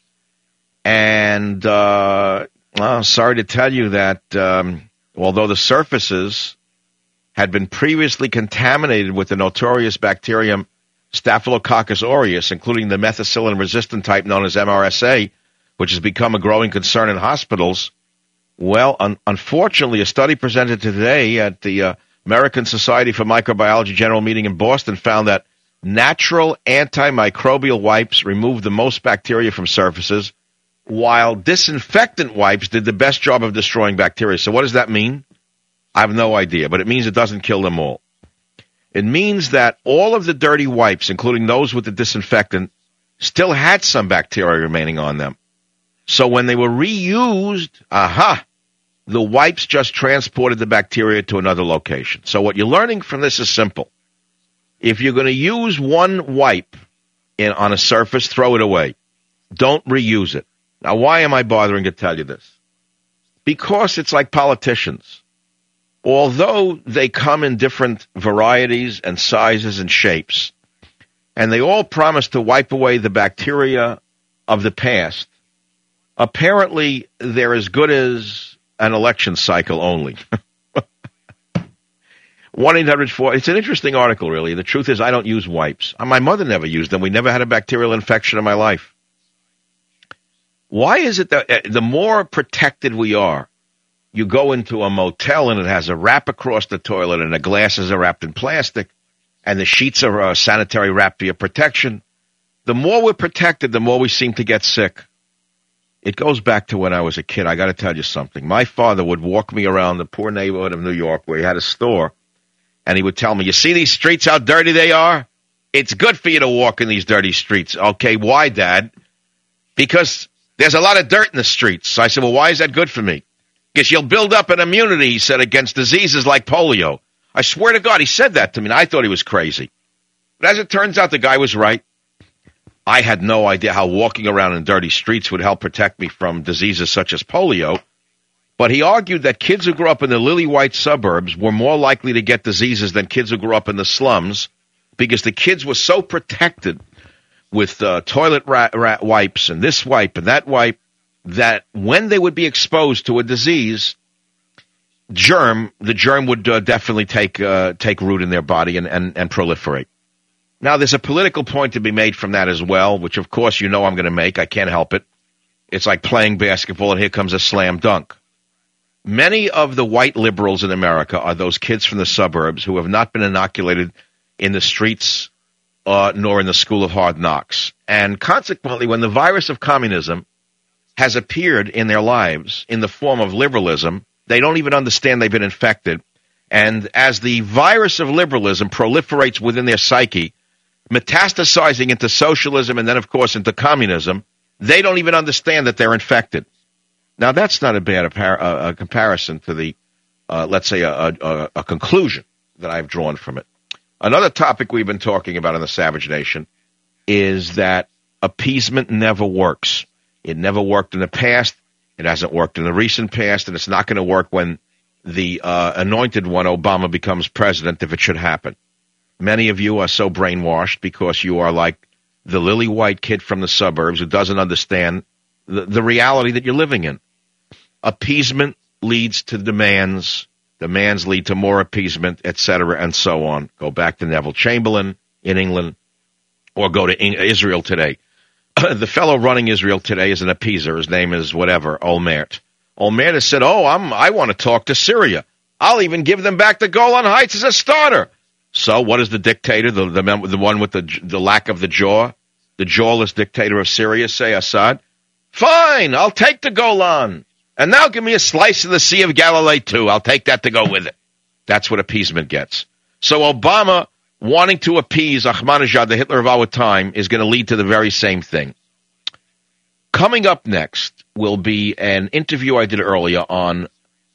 And, uh, well, sorry to tell you that um, although the surfaces had been previously contaminated with the notorious bacterium Staphylococcus aureus, including the methicillin-resistant type known as M R S A, which has become a growing concern in hospitals, well, un- unfortunately, a study presented today at the uh, American Society for Microbiology General Meeting in Boston found that natural antimicrobial wipes removed the most bacteria from surfaces, while disinfectant wipes did the best job of destroying bacteria. So what does that mean? I have no idea, but it means it doesn't kill them all. It means that all of the dirty wipes, including those with the disinfectant, still had some bacteria remaining on them. So when they were reused, aha, the wipes just transported the bacteria to another location. So what you're learning from this is simple. If you're going to use one wipe in, on a surface, throw it away. Don't reuse it. Now, why am I bothering to tell you this? Because it's like politicians. Although they come in different varieties and sizes and shapes, and they all promise to wipe away the bacteria of the past, apparently they're as good as an election cycle only. one eight hundred four It's an interesting article, really. The truth is, I don't use wipes. My mother never used them. We never had a bacterial infection in my life. Why is it that the more protected we are, you go into a motel and it has a wrap across the toilet and the glasses are wrapped in plastic and the sheets are uh, sanitary wrap for your protection, the more we're protected, the more we seem to get sick. It goes back to when I was a kid. I got to tell you something. My father would walk me around the poor neighborhood of New York where he had a store, and he would tell me, you see these streets, how dirty they are? It's good for you to walk in these dirty streets. Okay, why, Dad? Because there's a lot of dirt in the streets. So I said, well, why is that good for me? Because you'll build up an immunity, he said, against diseases like polio. I swear to God, he said that to me, and I thought he was crazy. But as it turns out, the guy was right. I had no idea how walking around in dirty streets would help protect me from diseases such as polio. But he argued that kids who grew up in the lily-white suburbs were more likely to get diseases than kids who grew up in the slums because the kids were so protected with uh, toilet rat, rat wipes and this wipe and that wipe that when they would be exposed to a disease, germ, the germ would uh, definitely take uh, take root in their body and, and, and proliferate. Now, there's a political point to be made from that as well, which, of course, you know I'm going to make. I can't help it. It's like playing basketball, and here comes a slam dunk. Many of the white liberals in America are those kids from the suburbs who have not been inoculated in the streets uh, nor in the school of hard knocks. And consequently, when the virus of communism has appeared in their lives in the form of liberalism, they don't even understand they've been infected. And as the virus of liberalism proliferates within their psyche, metastasizing into socialism and then, of course, into communism, they don't even understand that they're infected. Now, that's not a bad appar- uh, a comparison to the, uh, let's say, a, a, a conclusion that I've drawn from it. Another topic we've been talking about in the Savage Nation is that appeasement never works. It never worked in the past. It hasn't worked in the recent past, and it's not going to work when the uh, anointed one, Obama, becomes president, if it should happen. Many of you are so brainwashed because you are like the lily-white kid from the suburbs who doesn't understand the, the reality that you're living in. Appeasement leads to demands. Demands lead to more appeasement, et cetera, and so on. Go back to Neville Chamberlain in England, or go to Israel today. The fellow running Israel today is an appeaser. His name is whatever, Olmert. Olmert has said, oh, I'm, I want to talk to Syria. I'll even give them back the Golan Heights as a starter. So what is the dictator, the, the, the one with the, the lack of the jaw, the jawless dictator of Syria, say, Assad? Fine, I'll take the Golan. And now give me a slice of the Sea of Galilee, too. I'll take that to go with it. That's what appeasement gets. So Obama wanting to appease Ahmadinejad, the Hitler of our time, is going to lead to the very same thing. Coming up next will be an interview I did earlier on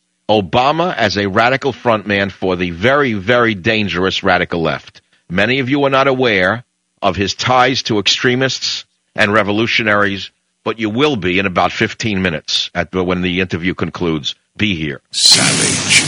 Obama as a radical frontman for the very, very dangerous radical left. Many of you are not aware of his ties to extremists and revolutionaries, but you will be in about fifteen minutes at the, when the interview concludes. Be here. Savage.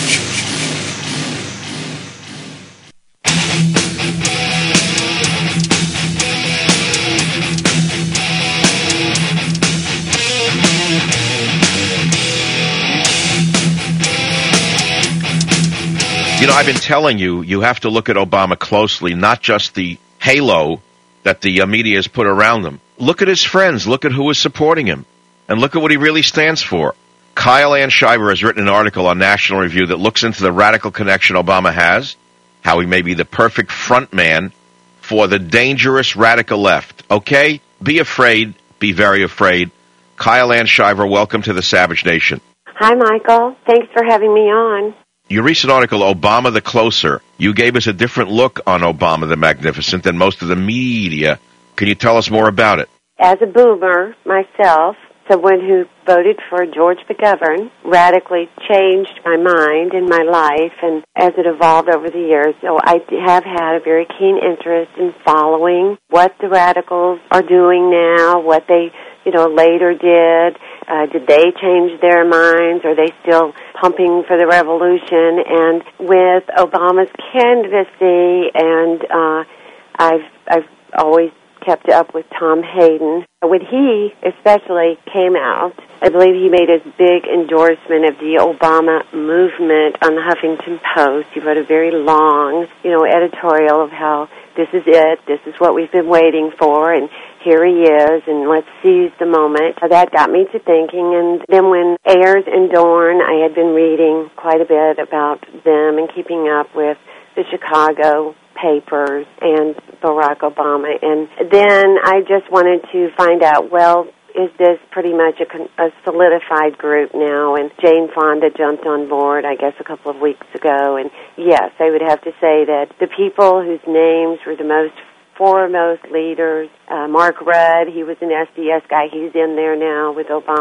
You know, I've been telling you, you have to look at Obama closely, not just the halo that the uh, media has put around him. Look at his friends. Look at who is supporting him. And look at what he really stands for. Kyle Ann Shiver has written an article on National Review that looks into the radical connection Obama has, how he may be the perfect front man for the dangerous radical left. Okay? Be afraid. Be very afraid. Kyle Ann Shiver, welcome to the Savage Nation. Hi, Michael. Thanks for having me on. Your recent article, Obama the Closer, you gave us a different look on Obama the Magnificent than most of the media. Can you tell us more about it? As a boomer myself, someone who voted for George McGovern, radically changed my mind and my life, and as it evolved over the years. So I have had a very keen interest in following what the radicals are doing now, what they, you know, later did. Uh, did they change their minds? Are they still pumping for the revolution? And with Obama's candidacy, and uh, I've I've always kept up with Tom Hayden. When he especially came out, I believe he made a big endorsement of the Obama movement on the Huffington Post. He wrote a very long, you know, editorial of how this is it, this is what we've been waiting for, and here he is, and let's seize the moment. That got me to thinking, and then when Ayers and Dorn, I had been reading quite a bit about them and keeping up with the Chicago papers and Barack Obama, and then I just wanted to find out, well, is this pretty much a, con- a solidified group now? And Jane Fonda jumped on board, I guess, a couple of weeks ago, and yes, I would have to say that the people whose names were the most foremost leaders, uh, Mark Rudd, he was an S D S guy, he's in there now with Obama.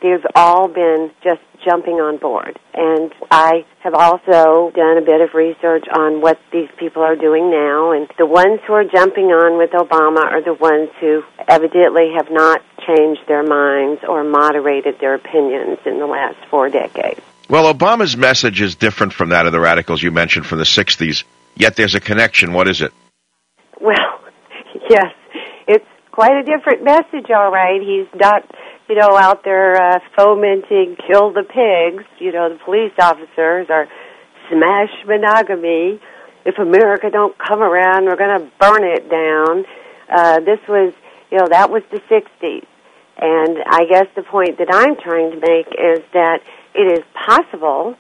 they've all been just jumping on board. And I have also done a bit of research on what these people are doing now, and the ones who are jumping on with Obama are the ones who evidently have not changed their minds or moderated their opinions in the last four decades. Well, Obama's message is different from that of the radicals you mentioned from the sixties, yet there's a connection. What is it? Well, yes, it's quite a different message, all right. He's not, you know, out there uh, fomenting kill the pigs. You know, the police officers are smash monogamy. If America don't come around, we're going to burn it down. Uh, this was, you know, that was the sixties. And I guess the point that I'm trying to make is that it is possible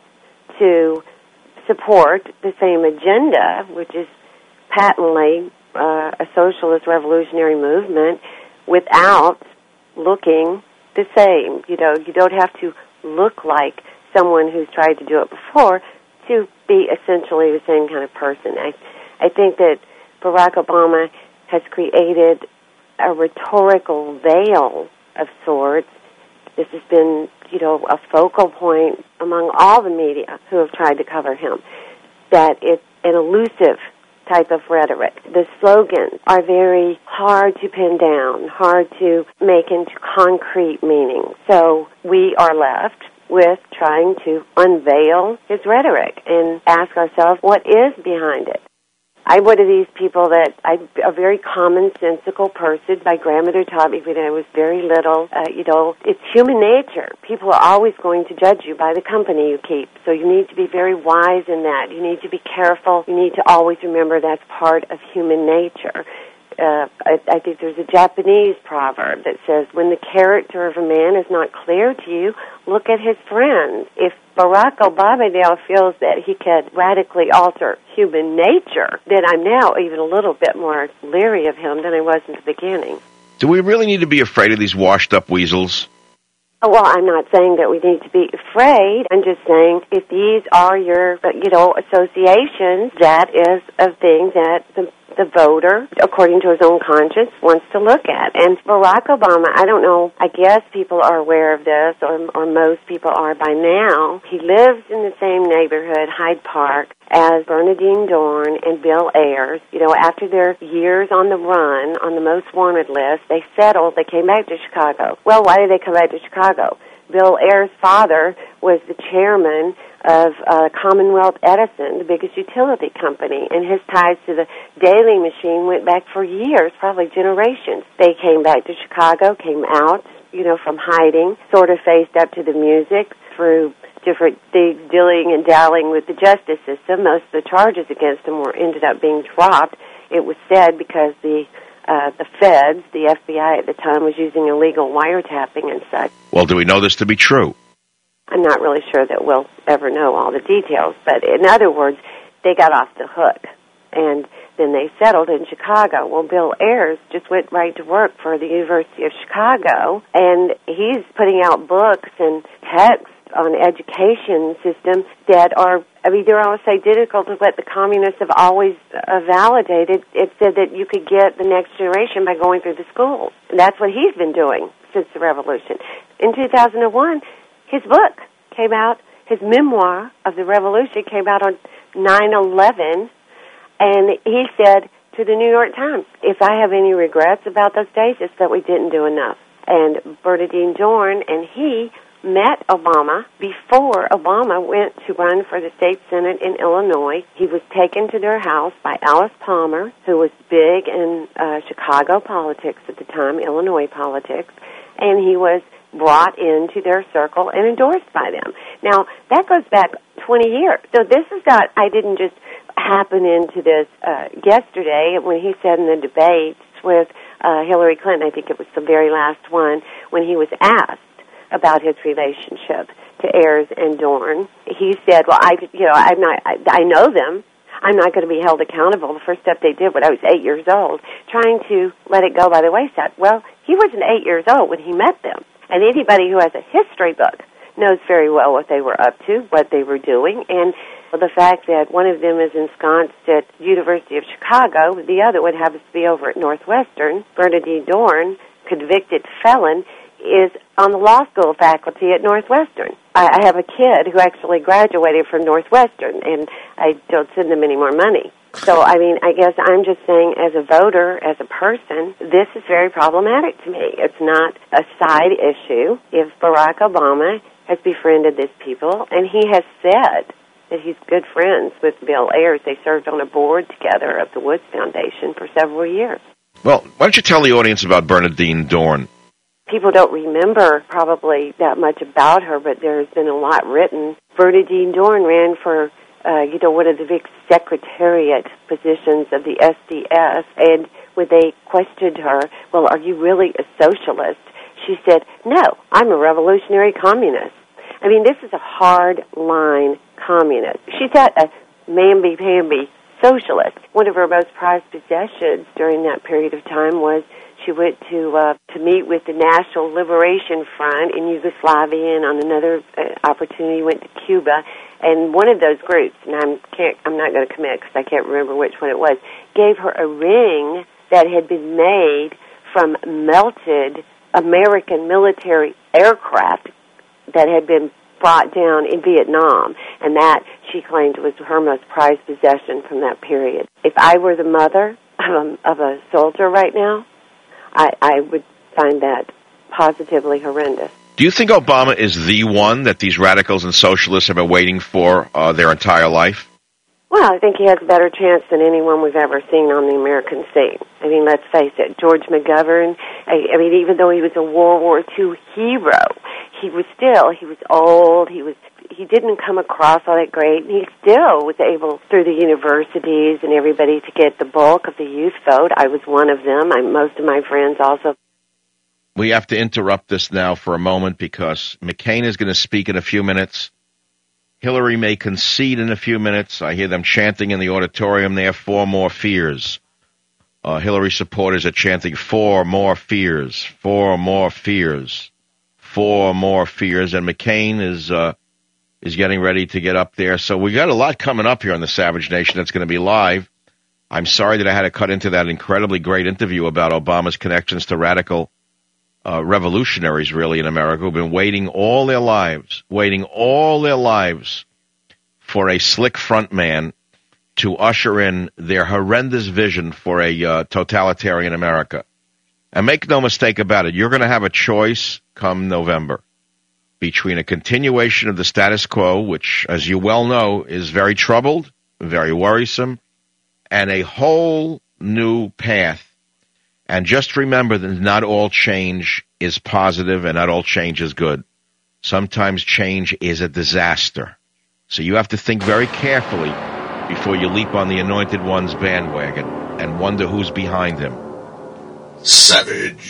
to support the same agenda, which is patently uh, a socialist revolutionary movement, without looking the same. You know, you don't have to look like someone who's tried to do it before to be essentially the same kind of person. I, I think that Barack Obama has created a rhetorical veil of sorts. This has been, you know, a focal point among all the media who have tried to cover him, that it's an elusive type of rhetoric. The slogans are very hard to pin down, hard to make into concrete meaning. So we are left with trying to unveil his rhetoric and ask ourselves, what is behind it? I'm one of these people that I'm a very commonsensical person. My grandmother taught me when I was very little, uh, you know, it's human nature. People are always going to judge you by the company you keep. So you need to be very wise in that. You need to be careful. You need to always remember that's part of human nature. Uh, I, I think there's a Japanese proverb that says, when the character of a man is not clear to you, look at his friends. If Barack Obama now feels that he can radically alter human nature, then I'm now even a little bit more leery of him than I was in the beginning. Do we really need to be afraid of these washed-up weasels? Oh, well, I'm not saying that we need to be afraid. I'm just saying if these are your, you know, associations, that is a thing that the the voter, according to his own conscience, wants to look at. And Barack Obama, I don't know, I guess people are aware of this, or, or most people are by now. He lives in the same neighborhood, Hyde Park, as Bernardine Dorn and Bill Ayers. You know, after their years on the run, on the most wanted list, they settled, they came back to Chicago. Well, why did they come back to Chicago? Bill Ayers' father was the chairman of uh, Commonwealth Edison, the biggest utility company, and his ties to the Daily Machine went back for years, probably generations. They came back to Chicago, came out, you know, from hiding, sort of faced up to the music through different things, dilling and dallying with the justice system. Most of the charges against them were ended up being dropped. It was said because the uh, the feds, the F B I at the time, was using illegal wiretapping and such. Well, do we know this to be true? I'm not really sure that we'll ever know all the details, but in other words, they got off the hook, and then they settled in Chicago. Well, Bill Ayers just went right to work for the University of Chicago, and he's putting out books and texts on education system that are, I mean, they're almost identical to what the communists have always uh, validated. It said that you could get the next generation by going through the schools. And that's what he's been doing since the revolution. In two thousand one, his book came out, his memoir of the revolution came out on nine eleven, and he said to the New York Times, if I have any regrets about those days, it's that we didn't do enough. And Bernardine Dorn and he met Obama before Obama went to run for the state senate in Illinois. He was taken to their house by Alice Palmer, who was big in uh, Chicago politics at the time, Illinois politics, and he was brought into their circle and endorsed by them. Now, that goes back twenty years. So this is not, I didn't just happen into this uh, yesterday when he said in the debates with uh, Hillary Clinton, I think it was the very last one, when he was asked about his relationship to Ayers and Dorn. He said, well, I, you know, I'm not, I, I know them. I'm not going to be held accountable. The first step they did when I was eight years old, trying to let it go by the wayside. Well, he wasn't eight years old when he met them. And anybody who has a history book knows very well what they were up to, what they were doing, and the fact that one of them is ensconced at the University of Chicago, the other one happens to be over at Northwestern. Bernardine Dorn, convicted felon, is on the law school faculty at Northwestern. I, I have a kid who actually graduated from Northwestern, and I don't send them any more money. So, I mean, I guess I'm just saying as a voter, as a person, this is very problematic to me. It's not a side issue. If Barack Obama has befriended these people, and he has said that he's good friends with Bill Ayers. They served on a board together of the Woods Foundation for several years. Well, why don't you tell the audience about Bernadine Dorn? People don't remember probably that much about her, but there's been a lot written. Bernadine Dorn ran for Uh, you know, one of the big secretariat positions of the S D S, and when they questioned her, well, are you really a socialist? She said, no, I'm a revolutionary communist. I mean, this is a hard-line communist. She's not a mamby-pamby socialist. One of her most prized possessions during that period of time was she went to uh, to meet with the National Liberation Front in Yugoslavia, and on another uh, opportunity went to Cuba. And one of those groups, and I'm can't I'm not going to commit because I can't remember which one it was, gave her a ring that had been made from melted American military aircraft that had been brought down in Vietnam, and that she claimed was her most prized possession from that period. If I were the mother of a, of a soldier right now, I, I would find that positively horrendous. Do you think Obama is the one that these radicals and socialists have been waiting for uh, their entire life? Well, I think he has a better chance than anyone we've ever seen on the American scene. I mean, let's face it, George McGovern, I, I mean, even though he was a World War Two hero, he was still, he was old, he was, he didn't come across all that great, and he still was able, through the universities and everybody, to get the bulk of the youth vote. I was one of them. I, most of my friends also. We have to interrupt this now for a moment because McCain is going to speak in a few minutes. Hillary may concede in a few minutes. I hear them chanting in the auditorium there, four more fears. Uh, Hillary supporters are chanting, four more fears, four more fears, four more fears. And McCain is uh, is getting ready to get up there. So we got a lot coming up here on the Savage Nation that's going to be live. I'm sorry that I had to cut into that incredibly great interview about Obama's connections to radical Uh, revolutionaries, really, in America, who've been waiting all their lives, waiting all their lives for a slick front man to usher in their horrendous vision for a uh, totalitarian America. And make no mistake about it, you're going to have a choice come November between a continuation of the status quo, which, as you well know, is very troubled, very worrisome, and a whole new path. And just remember that not all change is positive and not all change is good. Sometimes change is a disaster. So you have to think very carefully before you leap on the Anointed One's bandwagon and wonder who's behind him. Savage.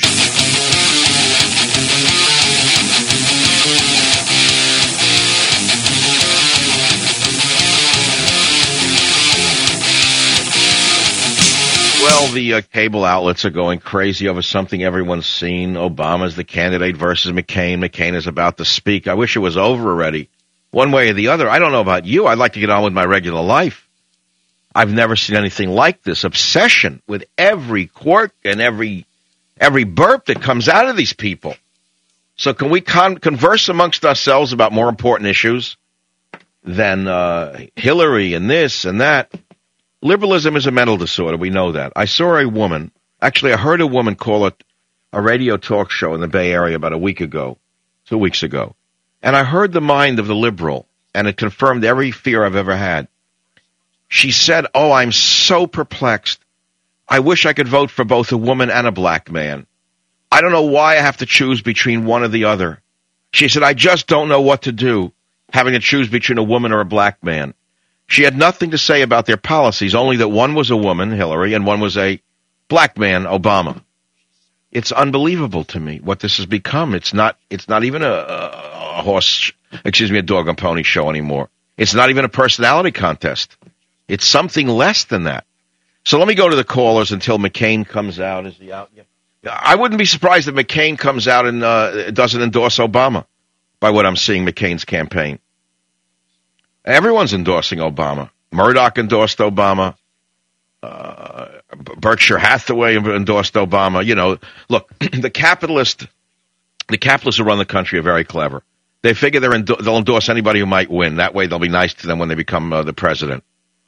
Well, the uh, cable outlets are going crazy over something everyone's seen. Obama's the candidate versus McCain. McCain is about to speak. I wish it was over already. One way or the other. I don't know about you. I'd like to get on with my regular life. I've never seen anything like this. Obsession with every quirk and every every burp that comes out of these people. So can we con- converse amongst ourselves about more important issues than uh, Hillary and this and that? Liberalism is a mental disorder. We know that. I saw a woman, actually I heard a woman call it a radio talk show in the Bay Area about a week ago, two weeks ago. And I heard the mind of the liberal, and it confirmed every fear I've ever had. She said, oh, I'm so perplexed. I wish I could vote for both a woman and a black man. I don't know why I have to choose between one or the other. She said, I just don't know what to do, having to choose between a woman or a black man. She had nothing to say about their policies, only that one was a woman, Hillary, and one was a black man, Obama. It's unbelievable to me what this has become. It's not It's not even a, a horse, excuse me, a dog and pony show anymore. It's not even a personality contest. It's something less than that. So let me go to the callers until McCain comes out. Is he out yet? I wouldn't be surprised if McCain comes out and uh, doesn't endorse Obama by what I'm seeing McCain's campaign. Everyone's endorsing Obama. Murdoch endorsed Obama. Uh, Berkshire Hathaway endorsed Obama. You know, look, the capitalist The capitalists who run the country are very clever. They figure they're endo- they'll endorse anybody who might win. That way they'll be nice to them when they become uh, the president.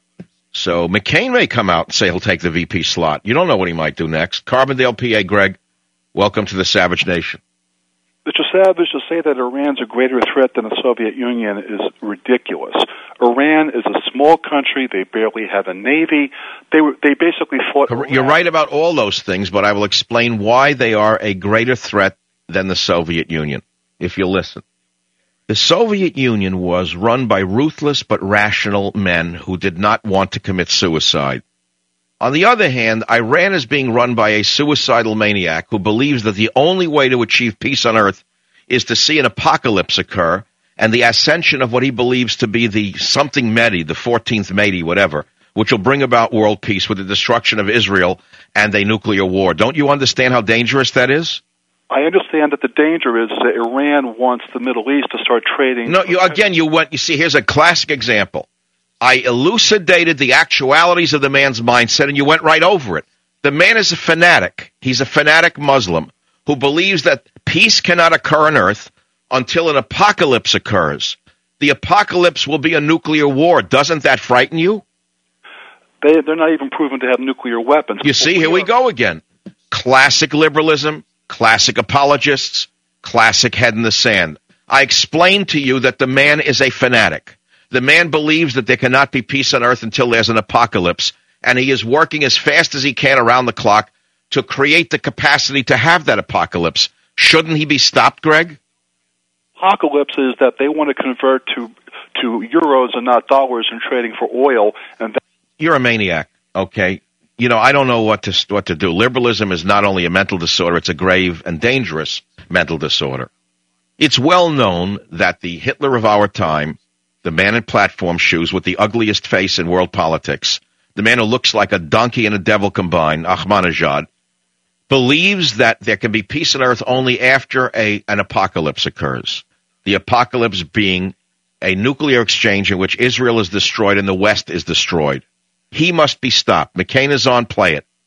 So McCain may come out and say he'll take the V P slot. You don't know what he might do next. Carbondale, P A, Greg, welcome to the Savage Nation. Mister Savage, to say that Iran's a greater threat than the Soviet Union is ridiculous. Iran is a small country. They barely have a navy. They were, they basically fought... You're right about all those things, but I will explain why they are a greater threat than the Soviet Union, if you listen. The Soviet Union was run by ruthless but rational men who did not want to commit suicide. On the other hand, Iran is being run by a suicidal maniac who believes that the only way to achieve peace on earth is to see an apocalypse occur and the ascension of what he believes to be the something Mehdi, the fourteenth Mehdi, whatever, which will bring about world peace with the destruction of Israel and a nuclear war. Don't you understand how dangerous that is? I understand that the danger is that Iran wants the Middle East to start trading. No, you, again, you went, you see, here's a classic example. I elucidated the actualities of the man's mindset, and you went right over it. The man is a fanatic. He's a fanatic Muslim who believes that peace cannot occur on earth until an apocalypse occurs. The apocalypse will be a nuclear war. Doesn't that frighten you? They, they're not even proven to have nuclear weapons. You see, here we go again. Classic liberalism, classic apologists, classic head in the sand. I explained to you that the man is a fanatic. The man believes that there cannot be peace on earth until there's an apocalypse, and he is working as fast as he can around the clock to create the capacity to have that apocalypse. Shouldn't he be stopped, Greg? Apocalypse is that they want to convert to to euros and not dollars in trading for oil. And that- You're a maniac, okay? You know, I don't know what to what to do. Liberalism is not only a mental disorder, it's a grave and dangerous mental disorder. It's well known that the Hitler of our time, the man in platform shoes with the ugliest face in world politics, the man who looks like a donkey and a devil combined, Ahmadinejad, believes that there can be peace on earth only after a an apocalypse occurs. The apocalypse being a nuclear exchange in which Israel is destroyed and the West is destroyed. He must be stopped. McCain is on. Play it.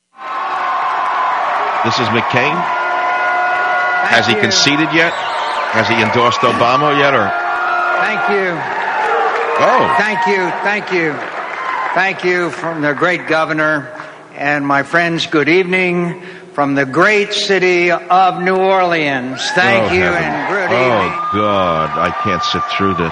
This is McCain. Thank Has he you. conceded yet? Has he endorsed Obama yet? Or Thank you. oh, Thank you. Thank you. Thank you from the great governor and my friends. Good evening from the great city of New Orleans. Thank oh, you heaven. and good Oh evening. God, I can't sit through this.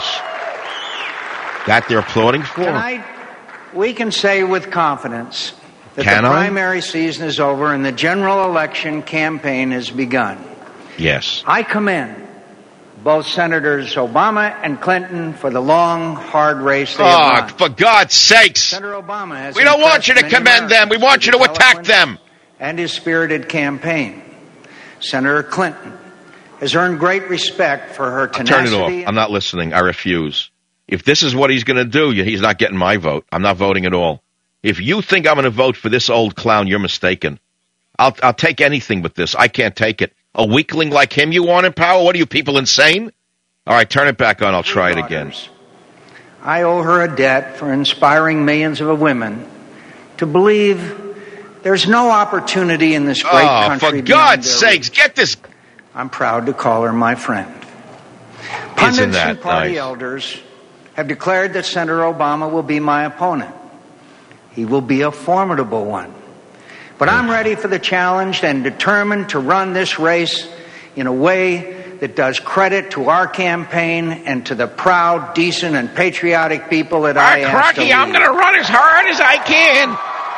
That they're applauding for? Tonight, we can say with confidence that Can the I? primary season is over and the general election campaign has begun. Yes. I commend both Senators Obama and Clinton for the long, hard race they have Oh, run. for God's sakes. Senator Obama has We don't want impressed you to many commend them. We Americans want you to with his attack eloquence them. and his spirited campaign. Senator Clinton has earned great respect for her I'll tenacity. turn it off. I'm not listening. I refuse. If this is what he's going to do, he's not getting my vote. I'm not voting at all. If you think I'm going to vote for this old clown, you're mistaken. I'll, I'll take anything but this. I can't take it. A weakling like him you want in power? What are you people, insane? All right, turn it back on. I'll try it again. I owe her a debt for inspiring millions of women to believe there's no opportunity in this great Oh, country. for beyond God's their sakes, get this. I'm proud to call her my friend. Isn't Pundits that and party nice? elders have declared that Senator Obama will be my opponent. He will be a formidable one. But I'm ready for the challenge and determined to run this race in a way that does credit to our campaign and to the proud, decent, and patriotic people that I asked to Crocky, lead. I'm going to run as hard as I can.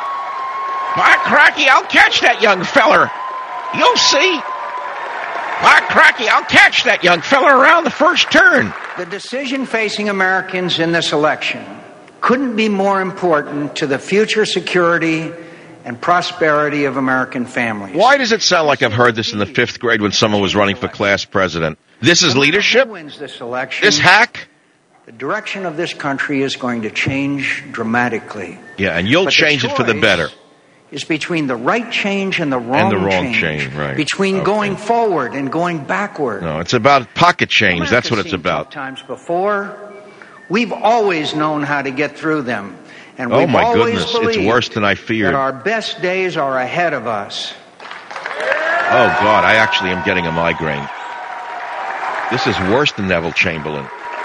By Crocky, I'll catch that young feller. You'll see. By Crocky, I'll catch that young feller around the first turn. The decision facing Americans in this election couldn't be more important to the future security and prosperity of American families. Why does it sound like I've heard this in the fifth grade when someone was running for class president? This is leadership? Who wins this election? This hack? The direction of this country is going to change dramatically. Yeah, and you'll But the change it for the choice better. Is between the right change and the wrong, And the wrong change. change, right. Between Okay. going forward and going backward. No, it's about pocket change. That's what it's seen about. tough times before. We've always known how to get through them. And Oh, we've my always goodness. It's believed worse than I feared. that our best days are ahead of us. Oh, God, I actually am getting a migraine. This is worse than Neville Chamberlain.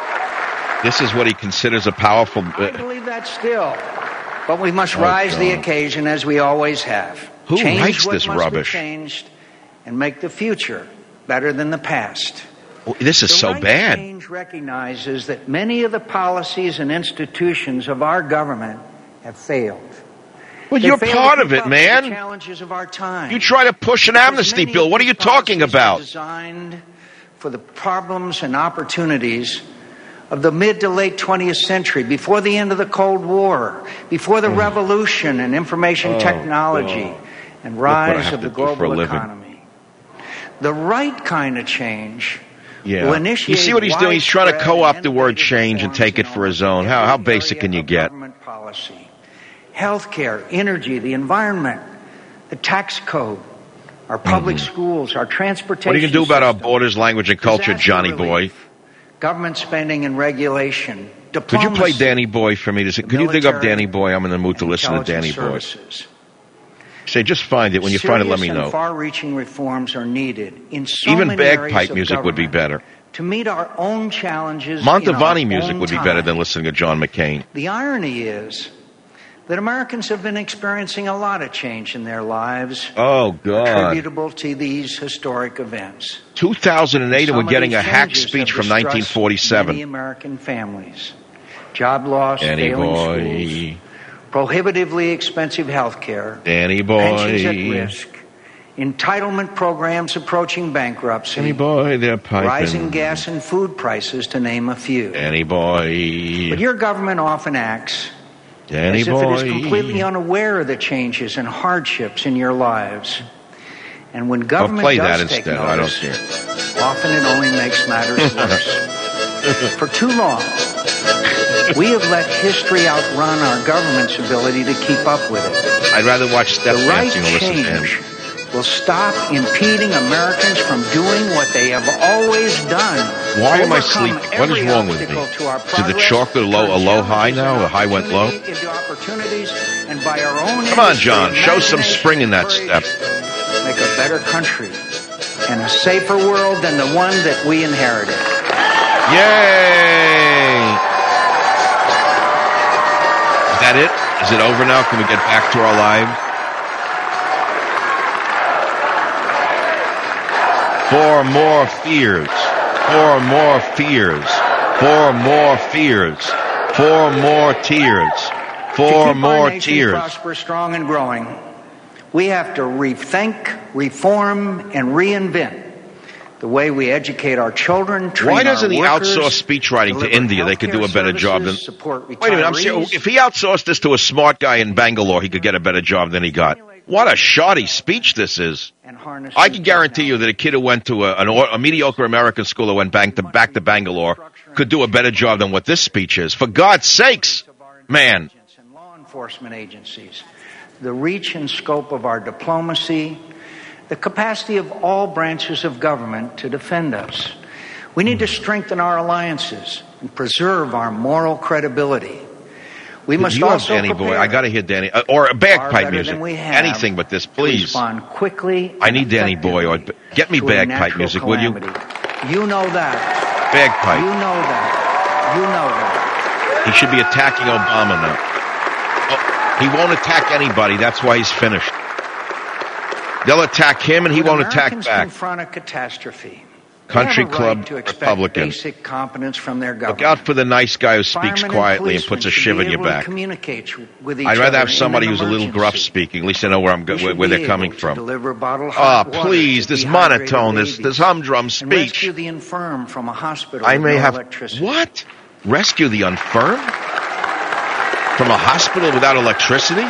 This is what he considers a powerful... Uh, I believe that still. But we must oh, rise God. the occasion as we always have. Who Change writes what this must rubbish? Be changed and make the future better than the past. Well, this is the so right bad. Change recognizes that many of the policies and institutions of our government have failed. Well, They you're failed part to of keep it, up with man. The challenges of our time. You try to push an amnesty bill. What are you talking about? Designed for the problems and opportunities of the mid to late twentieth century, before the end of the Cold War, before the revolution in information Oh, technology God. and Look what I rise have of the to do for a global living. economy. The right kind of change Yeah. will initiate You see what he's doing? He's trying to widespread co-opt the word change and take it for his own. How how basic can you get? policy, healthcare, energy, the environment, the tax code, our public schools, our transportation. What are you going to do about our system, borders, language, and culture, disaster Johnny boy? relief, government spending and regulation, Could diplomacy. you play Danny Boy for me? Does it, could you dig up Danny Boy? I'm in the mood to listen to Danny Boy. Services. Say, just find it. When you find it, let me Serious and know. far-reaching reforms are needed in so Even many areas bagpipe of music would be government better. to meet our own challenges. in our Montevani music own would be time. better than listening to John McCain. The irony is that Americans have been experiencing a lot of change in their lives, Oh, God. attributable to these historic events. two thousand eight, and Some we're of getting these a hack changes speech have from distressed nineteen Many forty-seven. American families, job loss, Danny failing Boy. schools, prohibitively expensive health care, Danny pensions at Boy. risk, entitlement programs approaching bankruptcy, Danny Boy, they're piping. rising gas and food prices, to name a few. Danny Boy. But your government often acts Danny as if Boy. it is completely unaware of the changes and hardships in your lives. And when I'll government play does that take instead. I don't notice, care. often it only makes matters worse. For too long, we have let history outrun our government's ability to keep up with it. I'd rather watch Step The right Dancing or listen to change him. will stop impeding Americans from doing what they have always done. Why am I Overcome sleeping? What is every wrong with me? obstacle to our Did the progress, chocolate low a turn low high challenges now? and The high went low? opportunity into opportunities, and by our own Come on, industry, John. Show some imagination, spring in that courage, step. make a better country and a safer world than the one that we inherited. Yay! Is that it? Is it over now? Can we get back to our lives? Four more fears. Four more fears. Four more fears. Four more tears. To Four keep more our nation tears. prosperous, strong, and growing, we have to rethink, reform, and reinvent the way we educate our children. Train Why doesn't he our workers, outsource speech writing to deliver India? They could do a better healthcare job than. services, support Wait a minute. I'm serious. retirees, If he outsourced this to a smart guy in Bangalore, he could get a better job than he got. What a shoddy speech this is. and harness I can guarantee you that a kid who went to a, an, or- a mediocre American school who went back to back to Bangalore could do a better job than what this speech is. For God's sakes, man. and law enforcement agencies, the reach and scope of our diplomacy, the capacity of all branches of government to defend us. We need to strengthen our alliances and preserve our moral credibility. We must you have also Danny Boy. prepare I got to hear Danny uh, or a far bagpipe better music. than we have Anything but this, to please. respond quickly. I and need Danny Boy or get me to a bagpipe natural music, will you? calamity. You know that. Bagpipe. You know that. You know that. He should be attacking Obama now. Oh, he won't attack anybody. That's why he's finished. They'll attack him, and he When won't attack Americans back. confront a catastrophe, Country they have a club right to expect Republican. basic competence from their government. Look out for the nice guy who speaks Firemen quietly and policemen puts a should shiv be in your able to back. communicate with each I'd rather other have in somebody an who's a little emergency. gruff speaking. At least I know where I'm We go- should where, where be they're coming able to from. deliver bottled Oh, hot water please, to this dehydrated monotone, this babies this humdrum and speech. rescue the infirm from a hospital I with may no have electricity. what? Rescue the infirm from a hospital without electricity?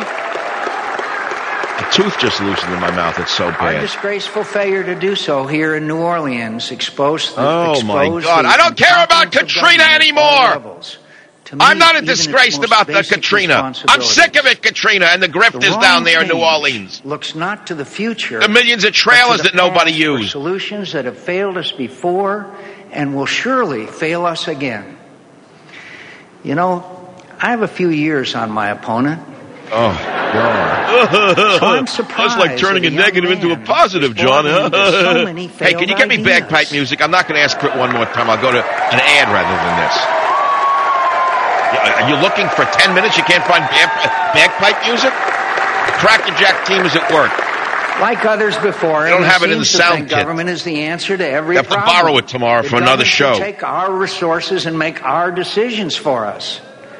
A tooth just loosened in my mouth. It's so Our bad. disgraceful failure to do so here in New Orleans exposed the, Oh my exposed God! the I don't care about incompetence of Katrina government at all anymore. levels to I'm meet not even its disgraced most about the basic Katrina. I'm responsibilities. sick of it, Katrina, and the grift The is wrong down there in New change Orleans. Looks not to the future. The millions of but to trailers the that nobody past for used. Solutions that have failed us before and will surely fail us again. You know, I have a few years on my opponent. Oh, God. So I'm surprised. That's like turning a negative into a positive, John. Huh? so many Hey, can you get me failed bagpipe music? I'm not going to ask for it one more time. I'll go to an ad rather than this. Are you looking for ten minutes? You can't find bag- bagpipe music? The Cracker Jack team is at work. Like others before, They don't he have it in the seems to sound think kit. Government is the answer to every You have to problem. borrow it tomorrow The for another government show. should take our resources and make our decisions for us.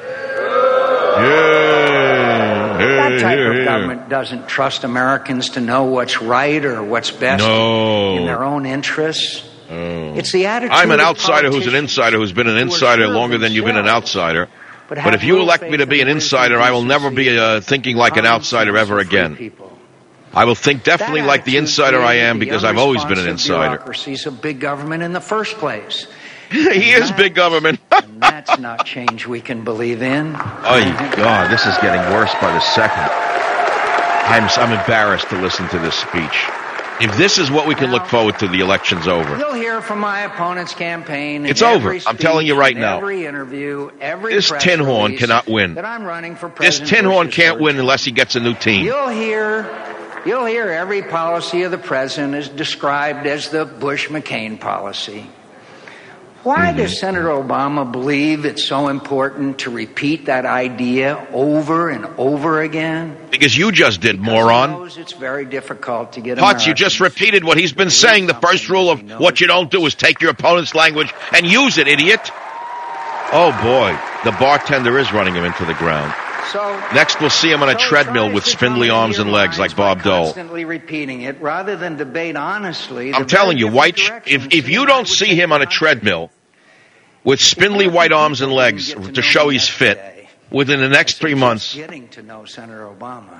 Yeah. That type yeah, of yeah. government doesn't trust Americans to know what's right or what's best No. in their own interests. Oh. It's the attitude I'm an of outsider who's an insider who's been an insider longer than you've been an outsider. But But if have you no elect me faith to be in an the insider, I will never be uh, thinking like an outsider ever again. I will think definitely like the insider I am because I've always been an insider. Bureaucracies of big government in the first place. He is big government. And that's not change we can believe in. Oh, God, this is getting worse by the second. I'm, I'm embarrassed to listen to this speech. If this is what we can look forward to, the election's over. You'll hear from my opponent's campaign. in It's over. every I'm telling you speech, right in now. Every interview, every This press tin horn release cannot win. That I'm running for This President tin horn Bush's can't third win unless he gets a new team. You'll hear, you'll hear every policy of the president is described as the Bush-McCain policy. Why Mm-hmm. does Senator Obama believe it's so important to repeat that idea over and over again? Because you just did, He moron. knows it's very difficult to get Putz, you Americans just repeated what he's been saying. The first rule of what you don't do is take your opponent's language and use it, idiot. Oh, boy. The bartender is running him into the ground. So, Next, we'll see him on a so he treadmill tries with to spindly try to arms and hear legs minds like by Bob Dole. Constantly repeating it rather than debate honestly. I'm the telling very you, different White, if, directions if he you and I don't would see take him on a on. treadmill with spindly white arms and legs to show he's fit within the next three months, Getting to know Senator Obama.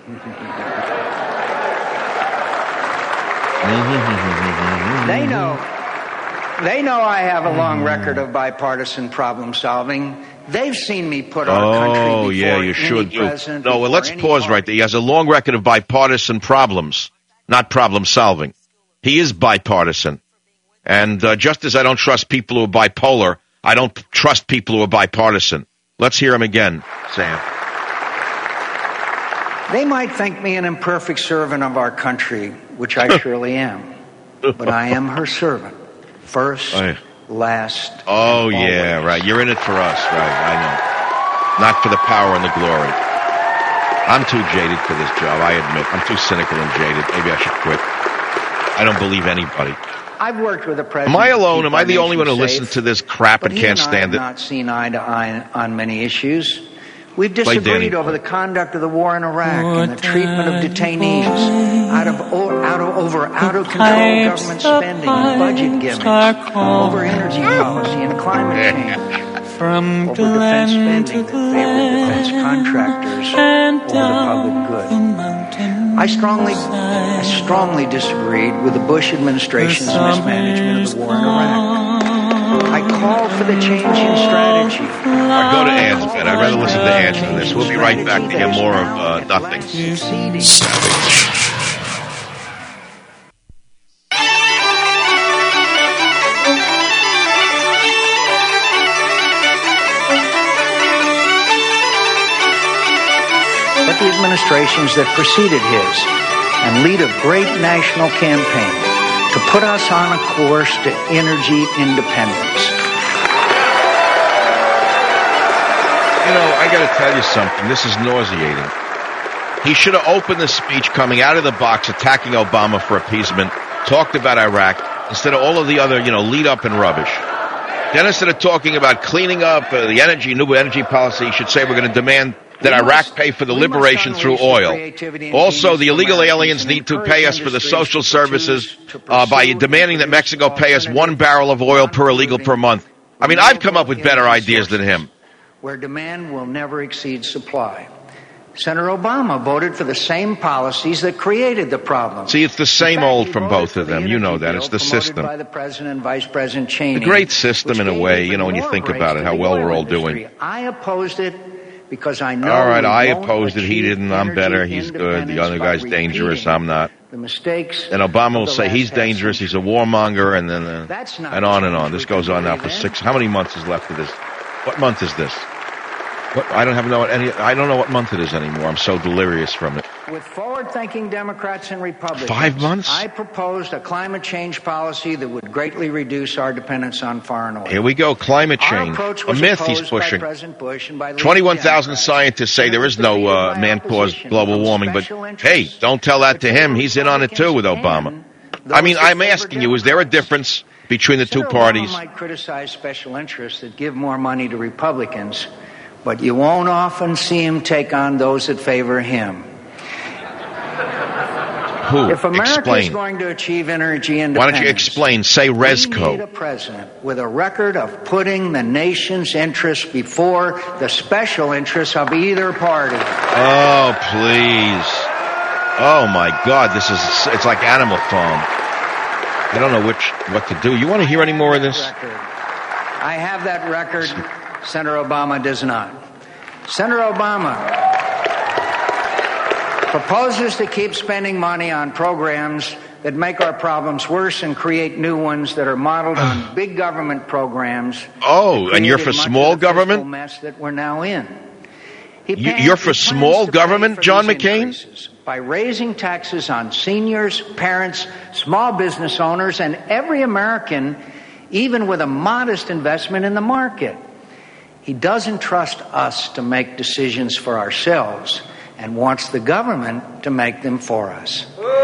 They know. They know I have a long record of bipartisan problem solving. They've seen me put our country Oh, before yeah, you any should do. president, No, well, before let's any pause party. right there. He has a long record of bipartisan problems, not problem solving. He is bipartisan. And uh, just as I don't trust people who are bipolar, I don't trust people who are bipartisan. Let's hear him again, Sam. They might think me an imperfect servant of our country, which I surely am. But I am her servant. First, Oh, yeah. last. Oh, and yeah, always. right. You're in it for us, right. I know. Not for the power and the glory. I'm too jaded for this job, I admit. I'm too cynical and jaded. Maybe I should quit. I don't believe anybody. I've worked with the president. Am I to alone? keep Am I our the only one who nation listens safe, to this crap but and he can't and I stand have it? not seen eye to eye on many issues. We've Play Danny. disagreed over the conduct of the war in Iraq and the treatment of detainees, out of o- out of over out of control government spending and budget gimmicks, over energy policy and climate change, From over defense spending that favor defense contractors over the public good. I strongly, I strongly disagreed with the Bush administration's mismanagement of the war in Iraq. I call for the change in strategy. I go to ads, Ben. I'd rather listen to ads than this. We'll be right back to hear more of uh, nothing. But the administrations that preceded his and lead a great national campaign to put us on a course to energy independence. You know, I got to tell you something. This is nauseating. He should have opened the speech coming out of the box, attacking Obama for appeasement, talked about Iraq, instead of all of the other, you know, lead-up and rubbish. Then instead of talking about cleaning up uh, the energy, new energy policy, he should say we're going to demand that Iraq pay for the liberation through oil. Also, the illegal aliens need to pay us for the social services uh, by demanding that Mexico pay us one barrel of oil per illegal per month. I mean, I've come up with better ideas than him. Where demand will never exceed supply. Senator Obama voted for the same policies that created the problem. See, it's the same old from both of them. You know that. It's the system. By the President and Vice President Cheney. The great system in a way, you know, when you think about it, how well we're all doing. I opposed it because I know. All right, we I won't opposed it. He achieve didn't. I'm energy better. He's good. The other guy's independence by dangerous. repeating I'm not. The mistakes. And Obama will of the say last he's half dangerous. He's a warmonger, and then uh, That's not and on and on. change This we goes can on now for believe in. six. How many months is left of this? What month is this? What, I don't have no any. I don't know what month it is anymore. I'm so delirious from it. With forward-thinking Democrats and Republicans, Five months? I proposed a climate change policy that would greatly reduce our dependence on foreign oil. Here we go. Climate Our change. approach A was myth he's opposed by pushing. President Bush and by leading twenty-one thousand Democrats. scientists say there is no uh, man-caused global warming, but hey, don't tell that to him. He's in on it too with Obama. I mean, I'm asking you, is there a difference between the two Senator parties? Obama might criticize special interests that give more money to Republicans, but you won't often see him take on those that favor him. Who? If America Explain. is going to achieve energy independence, Why don't you explain? Say we need a Resco. president with a record of putting the nation's interests before the special interests of either party. Oh, please. Oh, my God. This is, it's like Animal Farm. I don't know which, what to do. You want to hear any more of this? I have that record. Senator Obama does not. Senator Obama proposes to keep spending money on programs that make our problems worse and create new ones that are modeled on big government programs. Oh, and you're for Created much small of the fiscal government? mess that we're now in. He You- plans- You're for he plans small to pay government, for John these McCain? increases by raising taxes on seniors, parents, small business owners, and every American, even with a modest investment in the market. He doesn't trust us to make decisions for ourselves and wants the government to make them for us.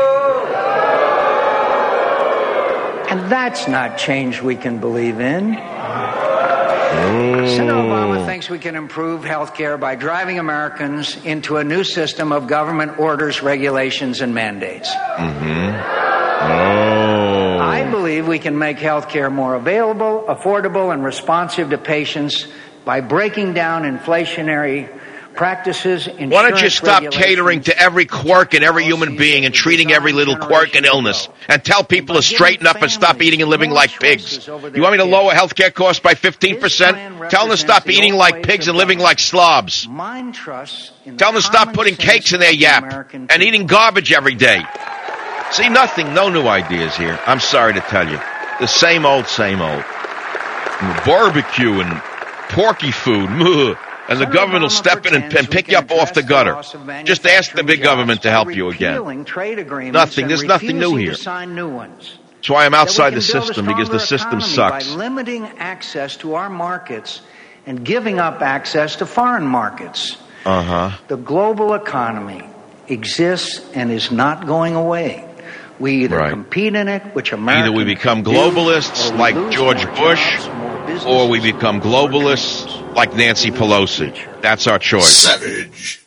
And that's not change we can believe in. Senator Obama thinks we can improve health care by driving Americans into a new system of government orders, regulations, and mandates. Mm-hmm. Oh. I believe we can make health care more available, affordable, and responsive to patients by breaking down inflationary practices. Why don't you stop catering to every quirk in every human being and treating every little quirk and illness and tell people to straighten up and stop eating and living like pigs? You want me to lower health care costs by fifteen percent? Tell them to stop eating like pigs and living like slobs. Tell them to stop putting cakes in their yap and eating garbage every day. See, nothing, no new ideas here. I'm sorry to tell you. The same old, same old. And barbecue and porky food. Ugh. And the government will step in and, and pick you up off the gutter. Just ask the big government to help you again. Nothing. There's nothing new here. That's why I'm outside the system, because the system sucks. By limiting access to our markets and giving up access to foreign markets. Uh-huh. The global economy exists and is not going away. We either Right. compete in it, which America Either we become globalists like George Bush, or we become globalists like Nancy Pelosi. That's our choice. Savage.